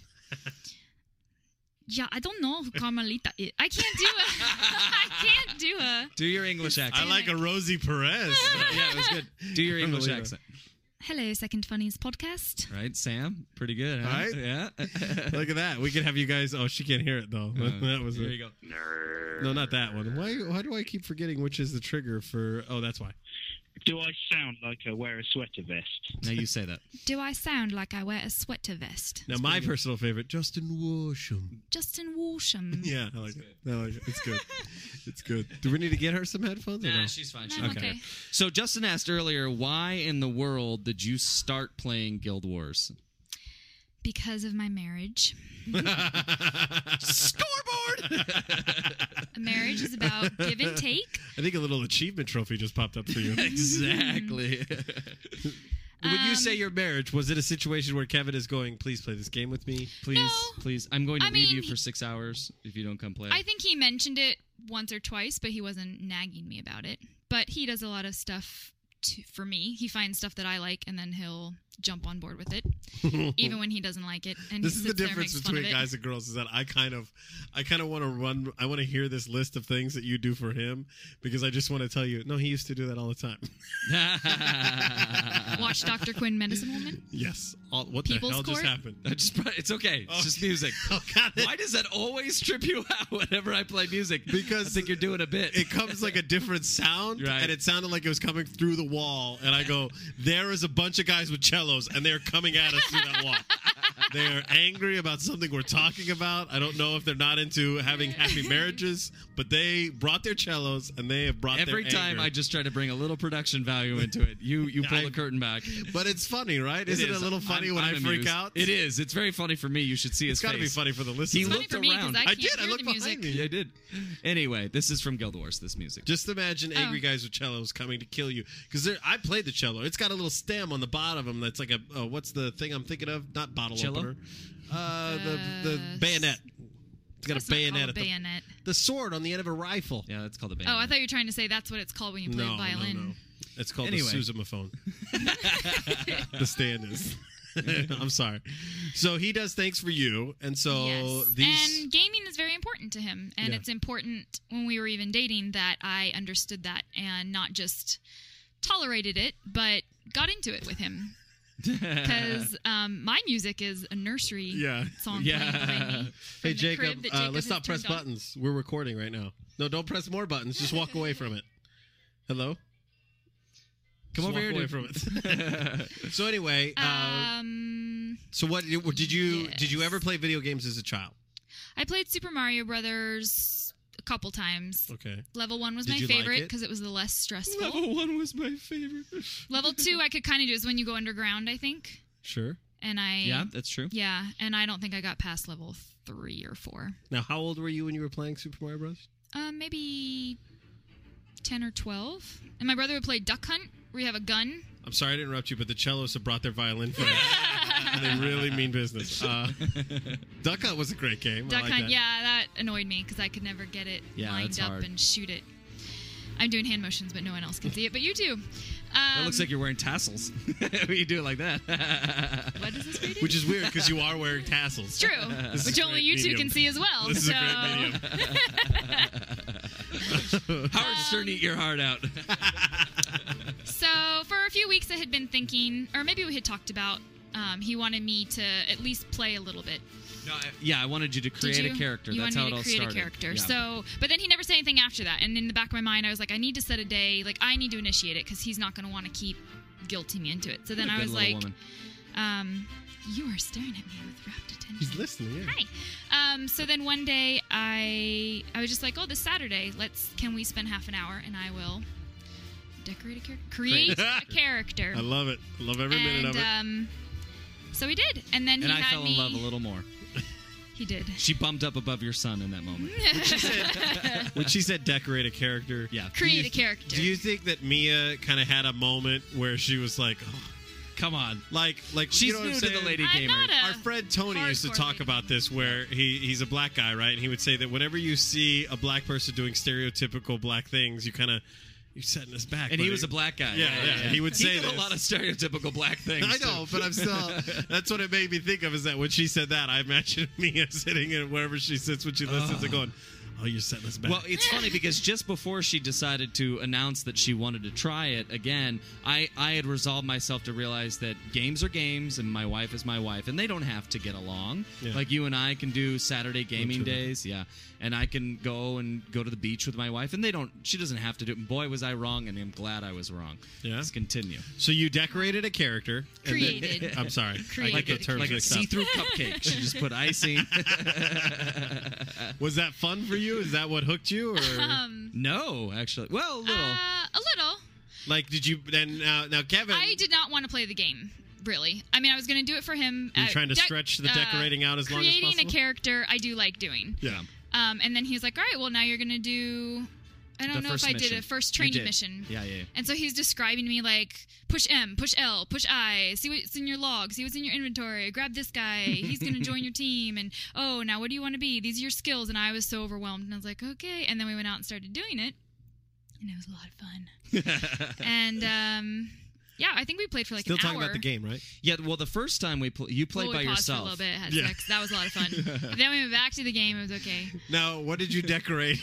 Speaker 4: Yeah, I don't know who Carmelita is. I can't do a. I can't do a.
Speaker 3: Do your English accent.
Speaker 2: I like a Rosie Perez.
Speaker 3: Yeah, it was good. Do your English
Speaker 2: Carmelita.
Speaker 3: accent.
Speaker 4: Hello, second funniest podcast.
Speaker 3: Right, Sam? Pretty good, huh?
Speaker 2: Right?
Speaker 3: Yeah.
Speaker 2: Look at that. We can have you guys. Oh, she can't hear it though.
Speaker 3: Uh,
Speaker 2: that was
Speaker 3: Here
Speaker 2: it.
Speaker 3: you go.
Speaker 2: No, not that one. Why? Why do I keep forgetting which is the trigger for? Oh, that's why.
Speaker 5: Do I sound like I wear a sweater vest?
Speaker 3: Now you say that.
Speaker 4: Do I sound like I wear a sweater vest?
Speaker 2: Now, my personal favorite, Justin Worsham.
Speaker 4: Justin Walsham.
Speaker 2: Yeah, I like it. I like it. It's good. It's good. Do we need to get her some headphones? Or no?
Speaker 3: Nah, she's fine. She's
Speaker 4: No,
Speaker 3: fine.
Speaker 4: okay.
Speaker 3: So Justin asked earlier, why in the world did you start playing Guild Wars?
Speaker 4: Because of my marriage.
Speaker 3: Scoreboard!
Speaker 4: A marriage is about give and take.
Speaker 2: I think a little achievement trophy just popped up for you.
Speaker 3: Exactly.
Speaker 2: When you
Speaker 4: Um,
Speaker 2: say your marriage, was it a situation where Kevin is going, please play this game with me?
Speaker 3: Please,
Speaker 4: No.
Speaker 3: please. I'm going to
Speaker 4: I
Speaker 3: leave
Speaker 4: mean,
Speaker 3: you for six hours if you don't come play.
Speaker 4: I think he mentioned it once or twice, but he wasn't nagging me about it. But he does a lot of stuff to, for me. He finds stuff that I like, and then he'll jump on board with it, even when he doesn't like it. And
Speaker 2: This
Speaker 4: he
Speaker 2: is the
Speaker 4: sits there and
Speaker 2: difference
Speaker 4: makes fun of
Speaker 2: between
Speaker 4: it.
Speaker 2: guys and girls is that I kind of, I kind of want to run. I want to hear this list of things that you do for him because I just want to tell you, no, he used to do that all the time.
Speaker 4: Watch Doctor Quinn, Medicine Woman.
Speaker 2: Yes. All, what
Speaker 4: People's
Speaker 2: the hell
Speaker 4: Court?
Speaker 2: just happened?
Speaker 3: I just, it's okay. It's just music.
Speaker 2: Oh God!
Speaker 3: Why does that always trip you out whenever I play music?
Speaker 2: Because
Speaker 3: I think you're doing a bit.
Speaker 2: It comes like a different sound,
Speaker 3: Right.
Speaker 2: and it sounded like it was coming through the wall. And I go, there is a bunch of guys with cellos, and they're coming at us through that wall. They are angry about something we're talking about. I don't know if they're not into having happy marriages, but they brought their cellos, and they have brought
Speaker 3: Every
Speaker 2: their
Speaker 3: time
Speaker 2: anger.
Speaker 3: I just try to bring a little production value into it, you you pull
Speaker 2: I-
Speaker 3: the curtain back.
Speaker 2: But it's funny, right? Isn't it
Speaker 3: is.
Speaker 2: a little funny
Speaker 3: I'm-
Speaker 2: when
Speaker 3: I'm
Speaker 2: I freak
Speaker 3: amused.
Speaker 2: out?
Speaker 3: It is. It's very funny for me. You should see his
Speaker 2: It's got to be
Speaker 3: face.
Speaker 2: funny for the
Speaker 3: He
Speaker 2: listeners.
Speaker 4: It's funny
Speaker 3: looked
Speaker 4: for me because
Speaker 3: around.
Speaker 4: I
Speaker 2: I
Speaker 4: can't
Speaker 2: did. I
Speaker 4: hear
Speaker 2: looked
Speaker 4: the music.
Speaker 2: behind me.
Speaker 3: Yeah, I did. Anyway, this is from Guild Wars, this music.
Speaker 2: Just imagine
Speaker 4: Oh.
Speaker 2: angry guys with cellos coming to kill you. Because I played the cello. It's got a little stem on the bottom of them that's like a, uh, what's the thing I'm thinking of? Not bottle
Speaker 3: Cello?
Speaker 2: opener. Uh, the, the
Speaker 4: Uh,
Speaker 2: bayonet. It's got
Speaker 4: That's
Speaker 2: a
Speaker 4: not
Speaker 2: bayonet
Speaker 4: called
Speaker 2: at
Speaker 4: a
Speaker 2: the
Speaker 4: bayonet.
Speaker 2: the sword on the end of a rifle.
Speaker 3: Yeah, that's called a band.
Speaker 4: Oh, I thought you were trying to say that's what it's called when you play
Speaker 2: no,
Speaker 4: violin.
Speaker 2: no, no. It's called
Speaker 3: Anyway.
Speaker 2: the sousaphone. The stand is. I'm sorry. So he does things for you, and so
Speaker 4: Yes.
Speaker 2: these.
Speaker 4: And gaming is very important to him. And
Speaker 2: Yeah.
Speaker 4: it's important when we were even dating that I understood that and not just tolerated it, but got into it with him. Because um, my music is a nursery
Speaker 2: Yeah.
Speaker 4: song
Speaker 3: Yeah.
Speaker 4: playing behind me. from
Speaker 2: Hey
Speaker 4: the
Speaker 2: Jacob,
Speaker 4: crib that
Speaker 2: uh,
Speaker 4: Jacob
Speaker 2: let's
Speaker 4: has
Speaker 2: not press
Speaker 4: turned on.
Speaker 2: buttons. We're recording right now. No, don't press more buttons. Just walk away from it. Hello.
Speaker 3: Come
Speaker 2: Just
Speaker 3: over
Speaker 2: walk
Speaker 3: here,
Speaker 2: away
Speaker 3: dude.
Speaker 2: from it. So anyway, uh,
Speaker 4: Um,
Speaker 2: so what did you did you
Speaker 4: yes.
Speaker 2: ever play video games as a child?
Speaker 4: I played Super Mario Brothers a couple times.
Speaker 2: Okay.
Speaker 4: Level one was
Speaker 2: Did
Speaker 4: my
Speaker 2: you like
Speaker 4: favorite
Speaker 2: it?
Speaker 4: because it was the less stressful.
Speaker 3: Level one was my favorite.
Speaker 4: Level two, I could kind of do is when you go underground, I think.
Speaker 2: Sure.
Speaker 4: And I
Speaker 3: Yeah, that's true.
Speaker 4: yeah, and I don't think I got past level three or four.
Speaker 2: Now, how old were you when you were playing Super Mario Bros?
Speaker 4: Um, maybe ten or twelve. And my brother would play Duck Hunt, where you have a gun.
Speaker 2: I'm sorry to interrupt you, but the cellos have brought their violin for us. And they really mean business. Uh, Duck Hunt was a great game.
Speaker 4: Duck
Speaker 2: I like
Speaker 4: Hunt,
Speaker 2: that.
Speaker 4: yeah, that annoyed me because I could never get it
Speaker 3: Yeah,
Speaker 4: lined
Speaker 3: that's
Speaker 4: up
Speaker 3: hard.
Speaker 4: and shoot it. I'm doing hand motions, but no one else can see it, but you do. Um,
Speaker 3: That looks like you're wearing tassels. when you do it like that.
Speaker 4: What does this read?
Speaker 2: Which is weird because you are wearing tassels.
Speaker 4: It's true,
Speaker 2: This is
Speaker 4: which
Speaker 2: a
Speaker 4: only
Speaker 2: great
Speaker 4: you two
Speaker 2: medium.
Speaker 4: can see as well.
Speaker 2: This is
Speaker 4: so.
Speaker 2: a great medium.
Speaker 3: Howard Stern, eat your heart out.
Speaker 4: So for a few weeks I had been thinking, or maybe we had talked about, um, he wanted me to at least play a little bit.
Speaker 3: No, I, yeah, I wanted you to
Speaker 4: Did
Speaker 3: create
Speaker 4: you?
Speaker 3: a character.
Speaker 4: You
Speaker 3: That's
Speaker 4: wanted
Speaker 3: how
Speaker 4: me
Speaker 3: it
Speaker 4: to
Speaker 3: all
Speaker 4: create
Speaker 3: started.
Speaker 4: a character.
Speaker 3: Yeah.
Speaker 4: So, but then he never said anything after that. And in the back of my mind, I was like, I need to set a day. Like, I need to initiate it because he's not going to want to keep guilting me into it. So then
Speaker 3: What a
Speaker 4: I
Speaker 3: good
Speaker 4: was
Speaker 3: little
Speaker 4: like,
Speaker 3: woman.
Speaker 4: um, you are staring at me with rapt attention.
Speaker 2: He's listening, yeah.
Speaker 4: Hi. Um, so then one day I I was just like, oh, this Saturday, let's can we spend half an hour and I will decorate a character, create a character.
Speaker 2: I love it. I love every minute
Speaker 4: and
Speaker 2: of it.
Speaker 4: um, so we did, and then
Speaker 3: And
Speaker 4: he
Speaker 3: I
Speaker 4: had
Speaker 3: fell
Speaker 4: me.
Speaker 3: in love a little more.
Speaker 4: He did.
Speaker 3: She bumped up above your son in that moment.
Speaker 2: When she said decorate a character,
Speaker 3: Yeah.
Speaker 4: Create a character.
Speaker 2: do you think that Mia kind of had a moment where she was like, oh,
Speaker 3: Come on.
Speaker 2: like, like
Speaker 3: She's
Speaker 2: you know what
Speaker 3: new
Speaker 2: I'm
Speaker 3: to
Speaker 2: saying?
Speaker 3: the lady
Speaker 4: I'm
Speaker 3: gamer.
Speaker 4: not a
Speaker 2: Our friend Tony used to
Speaker 4: hardcore
Speaker 2: talk
Speaker 4: lady
Speaker 2: about
Speaker 4: gamer.
Speaker 2: this, where he, he's a black guy, right? And he would say that whenever you see a black person doing stereotypical black things, you kind of you're setting us back.
Speaker 3: And
Speaker 2: but
Speaker 3: he was
Speaker 2: it-
Speaker 3: a black guy.
Speaker 2: Yeah, yeah, he would say
Speaker 3: he did
Speaker 2: this.
Speaker 3: a lot of stereotypical black things.
Speaker 2: I know,
Speaker 3: too.
Speaker 2: but I'm still. That's what it made me think of. Is that when she said that, I imagine Mia sitting in wherever she sits when she listens and going, "Oh, you're setting us back."
Speaker 3: Well, it's funny because just before she decided to announce that she wanted to try it again, I, I had resolved myself to realize that games are games and my wife is my wife, and they don't have to get along.
Speaker 2: Yeah.
Speaker 3: Like you and I can do Saturday gaming
Speaker 2: true.
Speaker 3: days, yeah, and I can go and go to the beach with my wife, and they don't. She doesn't have to do it. And boy, was I wrong, and I'm glad I was wrong.
Speaker 2: Yeah?
Speaker 3: Let's continue.
Speaker 2: so you decorated a character. and then-
Speaker 4: Created.
Speaker 2: I'm sorry. I
Speaker 4: Created.
Speaker 2: get the terms
Speaker 3: Like a
Speaker 2: mixed up.
Speaker 3: see-through cupcake. She just put icing.
Speaker 2: Was that fun for you? Is that what hooked you, or
Speaker 4: Um,
Speaker 3: No, actually, well, a little.
Speaker 4: uh, a little.
Speaker 2: like did you? Then now, now Kevin,
Speaker 4: I did not want to play the game. Really, I mean, I was going to do it for him.
Speaker 2: You're
Speaker 4: Uh,
Speaker 2: trying to
Speaker 4: dec-
Speaker 2: stretch the
Speaker 4: uh,
Speaker 2: decorating out as long as
Speaker 4: Creating
Speaker 2: possible?
Speaker 4: a character, I do like doing.
Speaker 2: yeah.
Speaker 4: Um, and then he's like, "All right, well, now you're going to do." I don't
Speaker 3: The
Speaker 4: know if
Speaker 3: first
Speaker 4: I did
Speaker 3: mission.
Speaker 4: a first
Speaker 3: You
Speaker 4: training
Speaker 3: did.
Speaker 4: mission.
Speaker 3: Yeah, yeah, yeah.
Speaker 4: And so he's describing to me like, push M, push L, push I, see what's in your log, see what's in your inventory, grab this guy, he's going to join your team, and oh, now what do you want to be? These are your skills. And I was so overwhelmed, and I was like, okay. And then we went out and started doing it, and it was a lot of fun. and um, yeah, I think we played for like
Speaker 2: Still
Speaker 4: an
Speaker 2: talking
Speaker 4: hour.
Speaker 2: about the game, right?
Speaker 3: Yeah, well, the first time we pl- you played
Speaker 4: Well, we
Speaker 3: by
Speaker 4: paused
Speaker 3: yourself.
Speaker 4: for a little bit, had
Speaker 2: Yeah.
Speaker 4: sex. That was a lot of fun. Then we went back to the game. It was okay.
Speaker 2: Now, what did you decorate?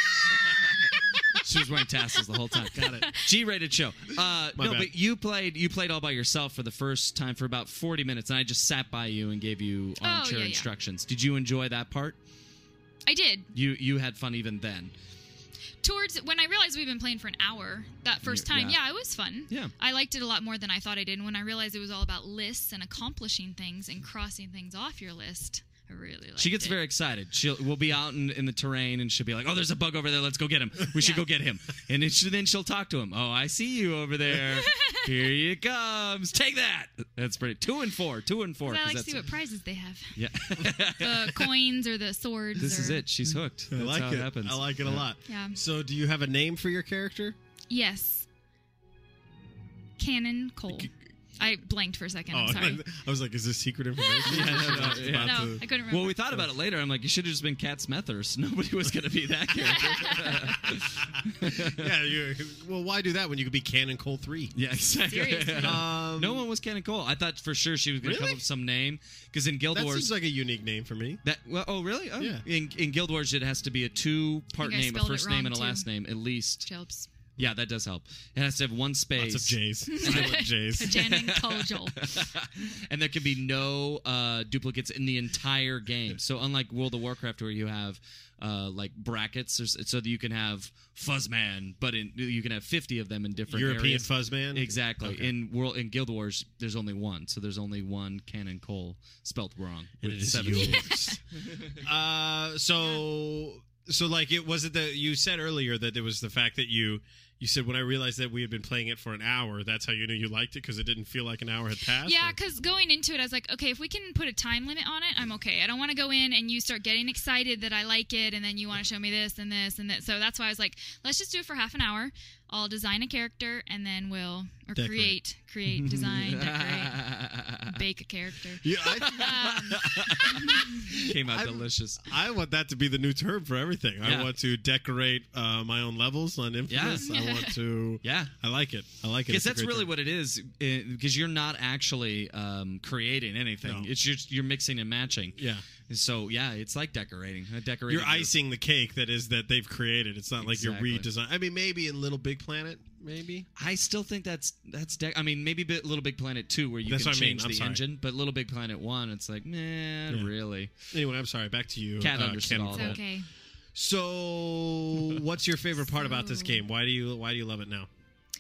Speaker 3: She was wearing tassels the whole time. Got it. G-rated show. Uh,
Speaker 2: My
Speaker 3: no,
Speaker 2: bad.
Speaker 3: but you played you played all by yourself for the first time for about forty minutes, and I just sat by you and gave you armchair
Speaker 4: Oh, yeah, yeah.
Speaker 3: instructions. Did you enjoy that part?
Speaker 4: I did.
Speaker 3: You you had fun even then.
Speaker 4: Towards when I realized we've been playing for an hour that first
Speaker 3: Yeah.
Speaker 4: time, yeah, it was fun.
Speaker 3: Yeah.
Speaker 4: I liked it a lot more than I thought I did. And when I realized it was all about lists and accomplishing things and crossing things off your list, I really liked
Speaker 3: She gets
Speaker 4: it.
Speaker 3: very excited. She'll we'll be out in, in the terrain, and she'll be like, "Oh, there's a bug over there. Let's go get him. We should
Speaker 4: Yeah.
Speaker 3: go get him." And then, she, then she'll talk to him. "Oh, I see you over there. Here he comes. Take that." That's pretty. Two and four. Two and four.
Speaker 4: 'Cause I
Speaker 3: 'cause
Speaker 4: like to
Speaker 3: that's
Speaker 4: see what prizes they have.
Speaker 3: yeah.
Speaker 4: The coins or the swords.
Speaker 3: This is
Speaker 4: or-
Speaker 3: it. She's hooked.
Speaker 2: I
Speaker 3: That's
Speaker 2: like
Speaker 3: how
Speaker 2: it.
Speaker 3: it happens.
Speaker 2: I like it a lot.
Speaker 4: Yeah.
Speaker 2: So, do you have a name for your character?
Speaker 4: Yes. Cannon Cole. I blanked for a second. I'm
Speaker 2: oh,
Speaker 4: sorry.
Speaker 2: I was like, is this secret information?
Speaker 3: Yeah, no, no,
Speaker 2: She's about
Speaker 3: yeah.
Speaker 4: No,
Speaker 2: to-
Speaker 4: I couldn't remember.
Speaker 3: Well, we thought about it later. I'm like, you should have just been Kat Smethurst. Nobody was going to be that character.
Speaker 2: yeah. You, well, why do that when you could be Cannon Cole three?
Speaker 3: Yeah, exactly.
Speaker 4: Seriously.
Speaker 2: Um,
Speaker 3: No one was Cannon Cole. I thought for sure she was going to come
Speaker 2: Really?
Speaker 3: up with some name because in Guild
Speaker 2: That
Speaker 3: Wars
Speaker 2: seems like a unique name for me.
Speaker 3: that well, oh really? Oh,
Speaker 2: Yeah.
Speaker 3: In, in Guild Wars, it has to be a two-part
Speaker 4: I think I
Speaker 3: name, a
Speaker 4: spelled it
Speaker 3: first name
Speaker 4: wrong,
Speaker 3: and a
Speaker 4: too.
Speaker 3: last name at least.
Speaker 4: Helps.
Speaker 3: Yeah, that does help. It has to have one space.
Speaker 2: Lots of J's. Silent J's.
Speaker 4: Cannon Cole.
Speaker 3: And there can be no uh, duplicates in the entire game. So unlike World of Warcraft, where you have uh, like brackets, or, so that you can have Fuzzman, but in, you can have fifty of them in different
Speaker 2: European
Speaker 3: areas.
Speaker 2: Fuzzman.
Speaker 3: Exactly.
Speaker 2: Okay.
Speaker 3: In world in Guild Wars, there's only one, so there's only one Cannon Cole spelt wrong.
Speaker 2: And
Speaker 3: with
Speaker 2: it is
Speaker 3: seven
Speaker 2: yours. uh, so, so like, it was it that you said earlier that it was the fact that you you said when I realized that we had been playing it for an hour, that's how you knew you liked it, because it didn't feel like an hour had passed?
Speaker 4: Yeah,
Speaker 2: or-
Speaker 4: because going into it, I was like, okay, if we can put a time limit on it, I'm okay. I don't want to go in and you start getting excited that I like it, and then you want to show me this and this and that. So that's why I was like, let's just do it for half an hour. I'll design a character, and then we'll or
Speaker 2: Decorate.
Speaker 4: create, create, design, decorate, bake a character.
Speaker 2: Yeah, I,
Speaker 4: Um,
Speaker 3: Came out
Speaker 2: I'm-
Speaker 3: delicious.
Speaker 2: I want that to be the new term for everything.
Speaker 3: Yeah.
Speaker 2: I want to decorate uh, my own levels on Infamous.
Speaker 3: Yeah.
Speaker 2: I want to.
Speaker 3: Yeah.
Speaker 2: I like it. I like it.
Speaker 3: Because
Speaker 2: It's a
Speaker 3: that's
Speaker 2: great
Speaker 3: really
Speaker 2: term.
Speaker 3: what it is, because you're not actually um, creating anything.
Speaker 2: No.
Speaker 3: It's just you're mixing and matching.
Speaker 2: Yeah.
Speaker 3: So yeah, it's like decorating. Uh, Decorating.
Speaker 2: You're icing the cake that is that they've created. It's not like
Speaker 3: Exactly.
Speaker 2: you're redesigning. I mean, maybe in Little Big Planet, maybe.
Speaker 3: I still think that's that's. De- I mean, maybe Bit- Little Big Planet two, where you
Speaker 2: That's
Speaker 3: can
Speaker 2: what I mean.
Speaker 3: change
Speaker 2: I'm
Speaker 3: the
Speaker 2: sorry.
Speaker 3: engine, but Little Big Planet one, it's like, nah,
Speaker 2: Yeah.
Speaker 3: really.
Speaker 2: Anyway, I'm sorry. Back to you.
Speaker 3: Cat
Speaker 2: uh,
Speaker 3: understood
Speaker 2: Ken.
Speaker 3: all
Speaker 4: it's
Speaker 3: that.
Speaker 4: okay.
Speaker 2: So, what's your favorite part about this
Speaker 4: So-
Speaker 2: game? Why do you Why do you love it now?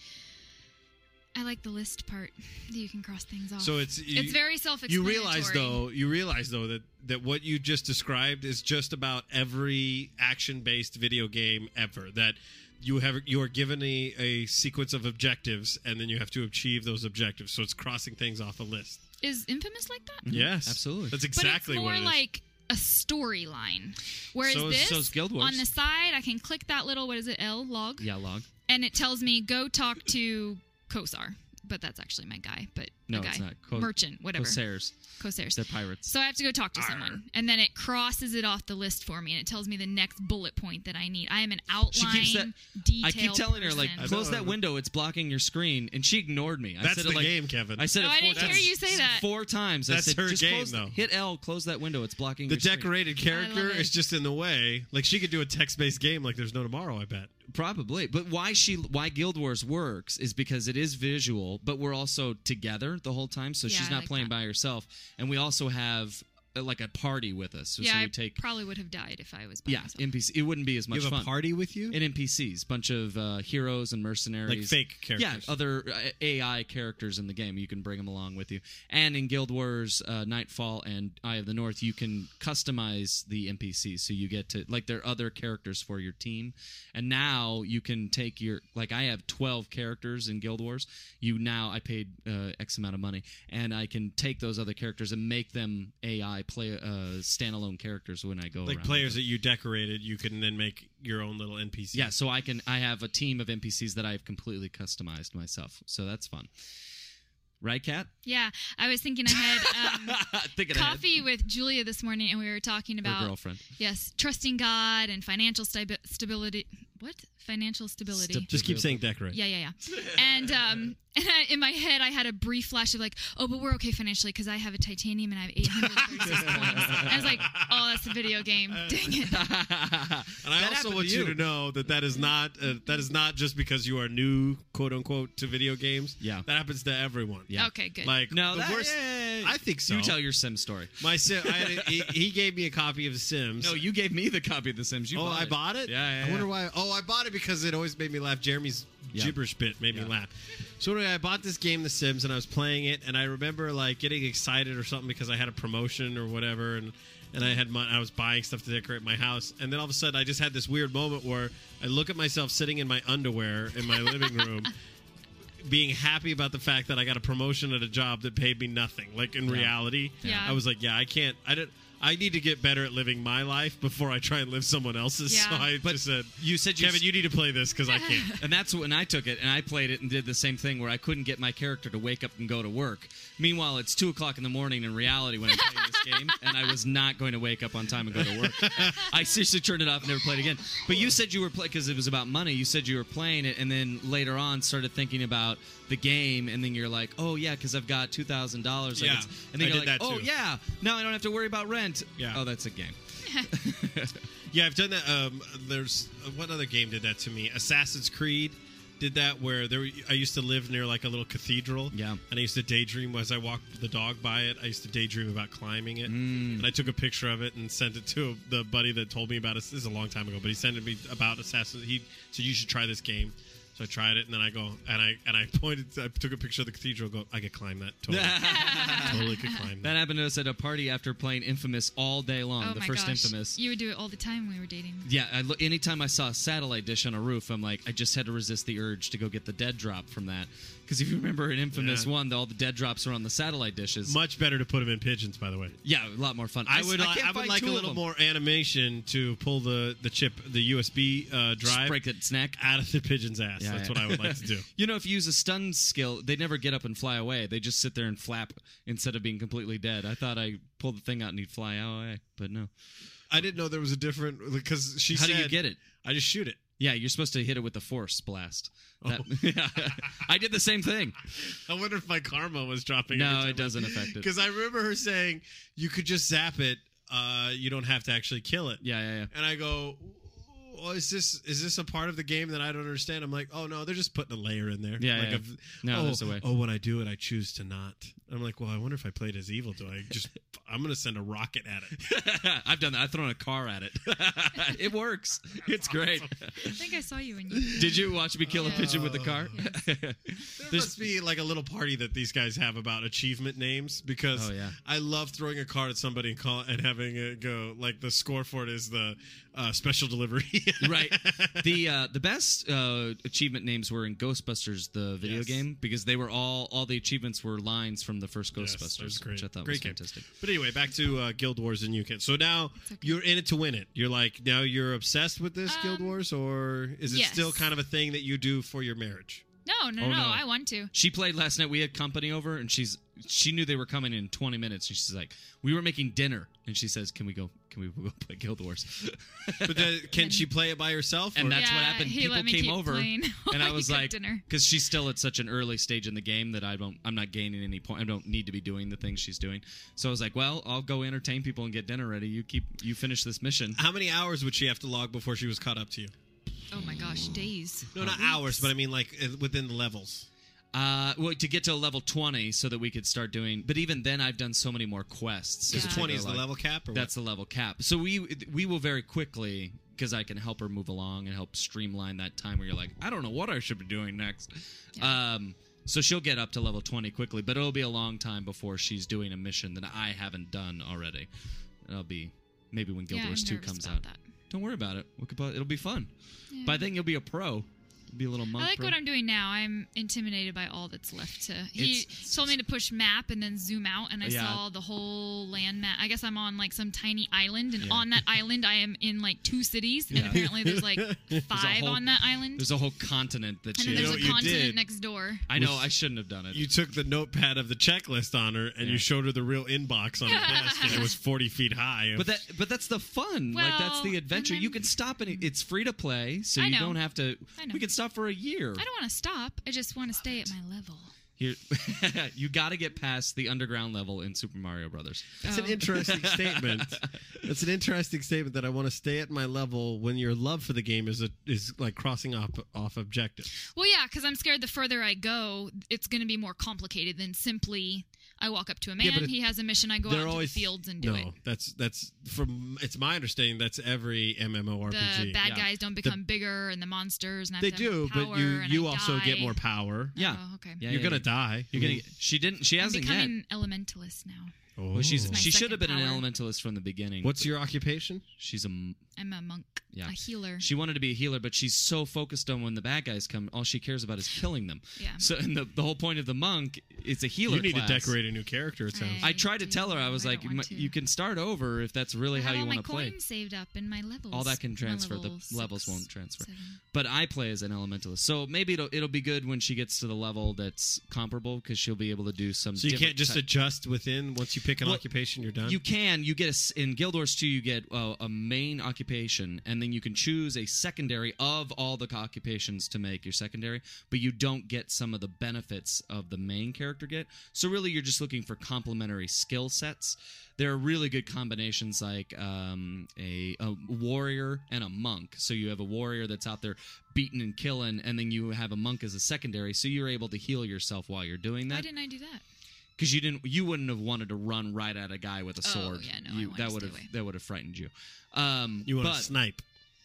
Speaker 4: I like the list part that you can cross things off.
Speaker 2: So it's you,
Speaker 4: it's very
Speaker 2: you
Speaker 4: self-explanatory.
Speaker 2: realize though you realize though that that what you just described is just about every action-based video game ever. That you have you are given a, a sequence of objectives, and then you have to achieve those objectives. So it's crossing things off a list.
Speaker 4: Is Infamous like that?
Speaker 2: Yes,
Speaker 3: absolutely.
Speaker 2: That's exactly
Speaker 4: but it's more
Speaker 2: what it is.
Speaker 4: like a storyline. Whereas
Speaker 3: So is-
Speaker 4: this,
Speaker 3: so is Guild Wars.
Speaker 4: on the side, I can click that little, what is it, L log?
Speaker 3: Yeah, log.
Speaker 4: And it tells me, go talk to Kosar. But that's actually my guy. But
Speaker 3: No,
Speaker 4: the guy.
Speaker 3: it's not. Co-
Speaker 4: Merchant, whatever.
Speaker 3: Corsairs.
Speaker 4: Corsairs.
Speaker 3: They're pirates.
Speaker 4: So I have to go talk to someone. And then it crosses it off the list for me, and it tells me the next bullet point that I need. I am an outline,
Speaker 3: She keeps that-
Speaker 4: detailed
Speaker 3: I keep telling her, like,
Speaker 4: person.
Speaker 3: close
Speaker 2: know,
Speaker 3: that
Speaker 2: I know.
Speaker 3: window. It's blocking your screen, and she ignored me. I
Speaker 2: That's
Speaker 3: said
Speaker 2: the
Speaker 3: it like,
Speaker 2: game, Kevin.
Speaker 3: I said
Speaker 4: No,
Speaker 3: it
Speaker 4: I
Speaker 3: four
Speaker 4: didn't hear
Speaker 3: times.
Speaker 4: you say that.
Speaker 3: Four times. I
Speaker 2: That's
Speaker 3: said,
Speaker 2: her
Speaker 3: just
Speaker 2: game,
Speaker 3: close the-
Speaker 2: though.
Speaker 3: hit L, close that window. It's blocking
Speaker 2: The
Speaker 3: your screen.
Speaker 2: decorated
Speaker 4: I
Speaker 2: character
Speaker 4: love it.
Speaker 2: is just in the way. Like she could do a text-based game like there's no tomorrow. I bet.
Speaker 3: Probably, but why she why Guild Wars works is because it is visual, but we're also together the whole time, so
Speaker 4: Yeah,
Speaker 3: she's
Speaker 4: I
Speaker 3: not
Speaker 4: like
Speaker 3: playing
Speaker 4: that.
Speaker 3: by herself, and we also have uh, like a party with us. So,
Speaker 4: yeah,
Speaker 3: so
Speaker 4: I
Speaker 3: we take
Speaker 4: probably would have died if I was by
Speaker 3: yeah
Speaker 4: myself.
Speaker 3: N P C. It wouldn't be as much
Speaker 2: you have
Speaker 3: fun.
Speaker 2: a party with you,
Speaker 3: And N P Cs, bunch of uh, heroes and mercenaries,
Speaker 2: like fake characters.
Speaker 3: Yeah, other uh, A I characters in the game. You can bring them along with you. And in Guild Wars, uh, Nightfall, and Eye of the North, you can customize the N P Cs. So you get to, like, there are other characters for your team. And now you can take your, like, I have twelve characters in Guild Wars. You now, I paid uh, X amount of money, and I can take those other characters and make them A I play uh, standalone characters when I go
Speaker 2: like
Speaker 3: around.
Speaker 2: players that you decorated, you can then make your own little N P Cs.
Speaker 3: Yeah, so I can I have a team of N P Cs that I've completely customized myself. So that's fun. Right, Kat?
Speaker 4: Yeah, I was thinking I had um,
Speaker 3: Thinking ahead.
Speaker 4: coffee with Julia this morning, and we were talking
Speaker 3: Her
Speaker 4: about
Speaker 3: girlfriend.
Speaker 4: yes, trusting God and financial stabi- stability. What financial stability?
Speaker 3: Stab-
Speaker 2: Just keep saying decorate.
Speaker 4: Yeah, yeah, yeah. And um, and I, in my head, I had a brief flash of like, oh, but we're okay financially because I have a titanium and I have eight hundred thirty-six points. And I was like, oh, that's a video game. Dang it.
Speaker 2: And I
Speaker 3: That
Speaker 2: also
Speaker 3: happened
Speaker 2: want
Speaker 3: to
Speaker 2: you.
Speaker 3: you.
Speaker 2: to know that that is not uh, that is not just because you are new, quote unquote, to video games.
Speaker 3: Yeah.
Speaker 2: that happens to everyone.
Speaker 3: Yeah.
Speaker 4: Okay, good.
Speaker 2: Like
Speaker 3: No,
Speaker 2: the
Speaker 3: that,
Speaker 2: worst.
Speaker 3: eh,
Speaker 2: I think so.
Speaker 3: You tell your Sim story.
Speaker 2: My Sim. I had a, he, he gave me a copy of The Sims.
Speaker 3: No, you gave me the copy of The Sims. You
Speaker 2: oh,
Speaker 3: bought
Speaker 2: I
Speaker 3: it.
Speaker 2: bought it.
Speaker 3: Yeah, yeah,
Speaker 2: I wonder
Speaker 3: yeah.
Speaker 2: why. Oh, I bought it because it always made me laugh. Jeremy's
Speaker 3: Yeah.
Speaker 2: gibberish bit made
Speaker 3: Yeah.
Speaker 2: me laugh. So anyway, I bought this game, The Sims, and I was playing it, and I remember like getting excited or something because I had a promotion or whatever, and and I had my, I was buying stuff to decorate my house, and then all of a sudden I just had this weird moment where I look at myself sitting in my underwear in my living room. Being happy about the fact that I got a promotion at a job that paid me nothing. Like in
Speaker 3: Yeah.
Speaker 2: reality,
Speaker 4: Yeah.
Speaker 2: I was like, yeah, I can't. I didn't. I need to get better at living my life before I try and live someone else's.
Speaker 4: Yeah.
Speaker 2: So I
Speaker 3: But
Speaker 2: just said,
Speaker 3: You said you
Speaker 2: Kevin, you need to play this because I can't.
Speaker 3: And that's when I took it, and I played it and did the same thing where I couldn't get my character to wake up and go to work. Meanwhile, it's two o'clock in the morning in reality when I'm playing this game, and I was not going to wake up on time and go to work. I seriously turned it off and never played again. But you said you were playing, because it was about money, you said you were playing it, and then later on started thinking about the game, and then you're like, oh, yeah, because I've got two thousand dollars.
Speaker 2: Yeah,
Speaker 3: and then
Speaker 2: I
Speaker 3: you're
Speaker 2: did
Speaker 3: like,
Speaker 2: that
Speaker 3: oh,
Speaker 2: too.
Speaker 3: yeah, now I don't have to worry about rent.
Speaker 2: Yeah.
Speaker 3: Oh, that's a game.
Speaker 2: Yeah, I've done that. Um, there's uh, what other game did that to me? Assassin's Creed did that where there. I used to live near like a little cathedral.
Speaker 3: Yeah.
Speaker 2: and I used to daydream as I walked the dog by it. I used to daydream about climbing it,
Speaker 3: Mm.
Speaker 2: and I took a picture of it and sent it to the buddy that told me about it. This is a long time ago, but he sent it me about Assassin's. He said you should try this game. So I tried it, and then I go, and I and I pointed, I took a picture of the cathedral, go, I could climb that. Totally. totally could climb that.
Speaker 3: That happened to us at a party after playing Infamous all day long,
Speaker 4: Oh
Speaker 3: the
Speaker 4: my
Speaker 3: first
Speaker 4: gosh.
Speaker 3: Infamous.
Speaker 4: You would do it all the time when we were dating.
Speaker 3: Yeah, I lo- anytime I saw a satellite dish on a roof, I'm like, I just had to resist the urge to go get the dead drop from that. Because if you remember in Infamous
Speaker 2: Yeah.
Speaker 3: one, all the dead drops are on the satellite dishes.
Speaker 2: Much better to put them in pigeons, by the way.
Speaker 3: Yeah, a lot more fun.
Speaker 2: I
Speaker 3: s-
Speaker 2: would,
Speaker 3: I
Speaker 2: I,
Speaker 3: can't
Speaker 2: I would
Speaker 3: find
Speaker 2: like
Speaker 3: two
Speaker 2: a
Speaker 3: of
Speaker 2: little
Speaker 3: them.
Speaker 2: more animation to pull the, the chip, the U S B uh,
Speaker 3: Just
Speaker 2: drive
Speaker 3: break its neck.
Speaker 2: out of the pigeon's ass.
Speaker 3: Yeah,
Speaker 2: That's
Speaker 3: yeah.
Speaker 2: what I would like to do.
Speaker 3: You know, if you use a stun skill, they never get up and fly away. They just sit there and flap instead of being completely dead. I thought I pulled the thing out and he'd fly away, but no.
Speaker 2: I didn't know there was a different, because she
Speaker 3: How
Speaker 2: said,
Speaker 3: do you get it?
Speaker 2: I just shoot it.
Speaker 3: Yeah, you're supposed to hit it with a force blast. That,
Speaker 2: Oh.
Speaker 3: I did the same thing.
Speaker 2: I wonder if my karma was dropping.
Speaker 3: No, it doesn't affect it.
Speaker 2: Because I remember her saying, you could just zap it. Uh, you don't have to actually kill it.
Speaker 3: Yeah, yeah, yeah.
Speaker 2: And I go, well, is this is this a part of the game that I don't understand? I'm like, oh no, they're just putting a layer in there.
Speaker 3: Yeah,
Speaker 2: like
Speaker 3: yeah.
Speaker 2: a-
Speaker 3: No,
Speaker 2: oh,
Speaker 3: there's a way.
Speaker 2: Oh, when I do it, I choose to not. I'm like, well, I wonder if I played as evil. Do I just? I'm gonna send a rocket at it.
Speaker 3: I've done that. I've thrown a car at it. It works. It's great.
Speaker 4: I think I saw you when you.
Speaker 3: Did you watch me kill a
Speaker 4: Yeah.
Speaker 3: pigeon with a car?
Speaker 4: Yes.
Speaker 2: There
Speaker 3: There's-
Speaker 2: must be like a little party that these guys have about achievement names because
Speaker 3: Oh, yeah.
Speaker 2: I love throwing a card at somebody and call and having it go like the score for it is the uh, special delivery.
Speaker 3: Right. The uh, the best uh, achievement names were in Ghostbusters, the video
Speaker 2: Yes.
Speaker 3: game, because they were all all the achievements were lines from the first
Speaker 2: Yes,
Speaker 3: Ghostbusters,
Speaker 2: that's great.
Speaker 3: which I thought
Speaker 2: Great
Speaker 3: was
Speaker 2: game.
Speaker 3: fantastic.
Speaker 2: But anyway, back to uh, Guild Wars and U K. So now
Speaker 4: okay.
Speaker 2: you're in it to win it. You're like now you're obsessed with this Guild
Speaker 4: Um,
Speaker 2: Wars, or is it
Speaker 4: yes.
Speaker 2: still kind of a thing that you do for your marriage?
Speaker 4: No, no,
Speaker 3: Oh,
Speaker 4: no,
Speaker 3: no.
Speaker 4: I want to.
Speaker 3: She played last night. We had company over, and she's she knew they were coming in twenty minutes. And she's like, "We were making dinner," and she says, "Can we go? Can we go play Guild Wars?"
Speaker 2: But then, can she play it by herself?
Speaker 3: And
Speaker 2: or-
Speaker 3: that's
Speaker 4: Yeah,
Speaker 3: what happened.
Speaker 4: he
Speaker 3: People
Speaker 4: let me
Speaker 3: came
Speaker 4: keep
Speaker 3: over,
Speaker 4: playing while
Speaker 3: and I
Speaker 4: he
Speaker 3: was
Speaker 4: cooked
Speaker 3: like,
Speaker 4: dinner.
Speaker 3: because she's still at such an early stage in the game that I don't, I'm not gaining any point. I don't need to be doing the things she's doing. So I was like, well, I'll go entertain people and get dinner ready. You keep, you finish this mission.
Speaker 2: How many hours would she have to log before she was caught up to you?
Speaker 4: Oh my gosh, days.
Speaker 2: No, not
Speaker 4: Weeks.
Speaker 2: hours, but I mean like uh, within the levels.
Speaker 3: Uh, well, to get to level twenty so that we could start doing. But even then, I've done so many more quests.
Speaker 2: Is
Speaker 4: Yeah.
Speaker 2: twenty
Speaker 3: They're
Speaker 2: is the
Speaker 3: like-
Speaker 2: level cap? Or what?
Speaker 3: That's the level cap. So we we will very quickly, because I can help her move along and help streamline that time where you're like, I don't know what I should be doing next.
Speaker 4: Yeah.
Speaker 3: Um, so she'll get up to level twenty quickly, but it'll be a long time before she's doing a mission that I haven't done already. It'll be maybe when Guild
Speaker 4: Yeah,
Speaker 3: Wars
Speaker 4: I'm
Speaker 3: two
Speaker 4: nervous
Speaker 3: comes
Speaker 4: about
Speaker 3: out.
Speaker 4: that.
Speaker 3: Don't worry about it. We could, po- it'll be fun.
Speaker 4: Yeah.
Speaker 3: By then you'll be a pro. You'll be a little monk
Speaker 4: I like
Speaker 3: pro.
Speaker 4: what I'm doing now. I'm intimidated by all that's left to. He
Speaker 3: It's-
Speaker 4: told me to push map and then zoom out, and I
Speaker 3: Yeah.
Speaker 4: saw the whole land map. I guess I'm on like some tiny island, and
Speaker 3: Yeah.
Speaker 4: on that island, I am in like two cities, and
Speaker 3: Yeah.
Speaker 4: apparently there's like five
Speaker 3: whole-
Speaker 4: on that island,
Speaker 3: There's a whole continent that
Speaker 4: and
Speaker 3: she
Speaker 4: then
Speaker 2: You
Speaker 4: there's
Speaker 2: know
Speaker 4: a
Speaker 2: what you
Speaker 4: continent
Speaker 2: did?
Speaker 4: next door.
Speaker 3: I know, I shouldn't have done it.
Speaker 2: You took the notepad of the checklist on her and
Speaker 3: Yeah.
Speaker 2: you showed her the real inbox on her desk, and it was forty feet high.
Speaker 3: But that, but that's the fun. like that's the
Speaker 4: Well,
Speaker 3: adventure.
Speaker 4: and
Speaker 3: You
Speaker 4: then-
Speaker 3: can stop and it's free to play, so
Speaker 4: I
Speaker 3: you
Speaker 4: know.
Speaker 3: don't have to.
Speaker 4: I know.
Speaker 3: We can stop for a year.
Speaker 4: I don't want to stop. I just want to stay at my level.
Speaker 3: Here, you got to get past the underground level in Super Mario Brothers.
Speaker 2: That's an
Speaker 4: Oh.
Speaker 2: interesting statement. That's an interesting statement that I want to stay at my level when your love for the game is a, is like crossing off off objectives.
Speaker 4: Well, yeah, because I'm scared the further I go, it's going to be more complicated than simply I walk up to a man,
Speaker 2: Yeah, but it-
Speaker 4: he has a mission, I go out
Speaker 2: They're
Speaker 4: into
Speaker 2: always
Speaker 4: the fields and do
Speaker 2: no.
Speaker 4: it.
Speaker 2: That's that's from it's my understanding that's every MMORPG.
Speaker 4: The bad
Speaker 3: yeah.
Speaker 4: guys don't become bigger, and the monsters. And I have
Speaker 2: They
Speaker 4: to have
Speaker 2: do,
Speaker 4: power,
Speaker 2: but you
Speaker 4: and
Speaker 2: you
Speaker 4: I
Speaker 2: also get
Speaker 4: die.
Speaker 2: more power.
Speaker 3: Yeah.
Speaker 4: Oh, okay.
Speaker 3: Yeah,
Speaker 2: You're
Speaker 3: yeah,
Speaker 2: gonna
Speaker 3: yeah.
Speaker 2: die.
Speaker 3: You're gonna. She didn't. She
Speaker 4: I'm
Speaker 3: hasn't yet.
Speaker 4: becoming elementalist now.
Speaker 2: Oh.
Speaker 3: Well, she's
Speaker 4: My
Speaker 3: she should have been
Speaker 4: second
Speaker 3: an
Speaker 4: power.
Speaker 3: elementalist from the beginning.
Speaker 2: What's your occupation?
Speaker 3: She's a. m-
Speaker 4: I'm a monk,
Speaker 3: Yeah.
Speaker 4: a healer.
Speaker 3: She wanted to be a healer, but she's so focused on when the bad guys come, all she cares about is killing them.
Speaker 4: Yeah.
Speaker 3: So, and the, the whole point of the monk is a healer.
Speaker 2: You need
Speaker 3: class.
Speaker 2: to decorate a new character. It sounds.
Speaker 3: I tried to
Speaker 4: do.
Speaker 3: tell her, I was
Speaker 4: I
Speaker 3: like,
Speaker 4: don't want
Speaker 3: "M-
Speaker 4: to.
Speaker 3: you can start over if that's really
Speaker 4: I
Speaker 3: how
Speaker 4: have
Speaker 3: you
Speaker 4: all
Speaker 3: want
Speaker 4: my
Speaker 3: to play.
Speaker 4: coins saved up in my levels.
Speaker 3: All that can
Speaker 4: My
Speaker 3: transfer. The
Speaker 4: level
Speaker 3: levels
Speaker 4: six,
Speaker 3: won't transfer.
Speaker 4: seven.
Speaker 3: But I play as an elementalist, so maybe it'll it'll be good when she gets to the level that's comparable because she'll be able to do some.
Speaker 2: So you
Speaker 3: different
Speaker 2: can't just
Speaker 3: type-
Speaker 2: adjust within once you pick an
Speaker 3: Well,
Speaker 2: occupation. You're done.
Speaker 3: You can. You get a s in Guild Wars two. You get uh, a main occupation, and then you can choose a secondary of all the occupations to make your secondary. But you don't get some of the benefits of the main character get. So really, you're just looking for complementary skill sets. There are really good combinations like um, a, a warrior and a monk. So you have a warrior that's out there beating and killing, and then you have a monk as a secondary. So you're able to heal yourself while you're doing
Speaker 4: Why
Speaker 3: that.
Speaker 4: didn't I do that?
Speaker 3: Because you didn't, you wouldn't have wanted to run right at a guy with a
Speaker 4: Oh,
Speaker 3: sword.
Speaker 4: yeah, no, I
Speaker 3: you,
Speaker 4: wanted
Speaker 3: that
Speaker 4: to
Speaker 3: would
Speaker 4: stay
Speaker 3: have
Speaker 4: away.
Speaker 3: that would have frightened you. Um,
Speaker 2: you want
Speaker 3: but
Speaker 2: to snipe.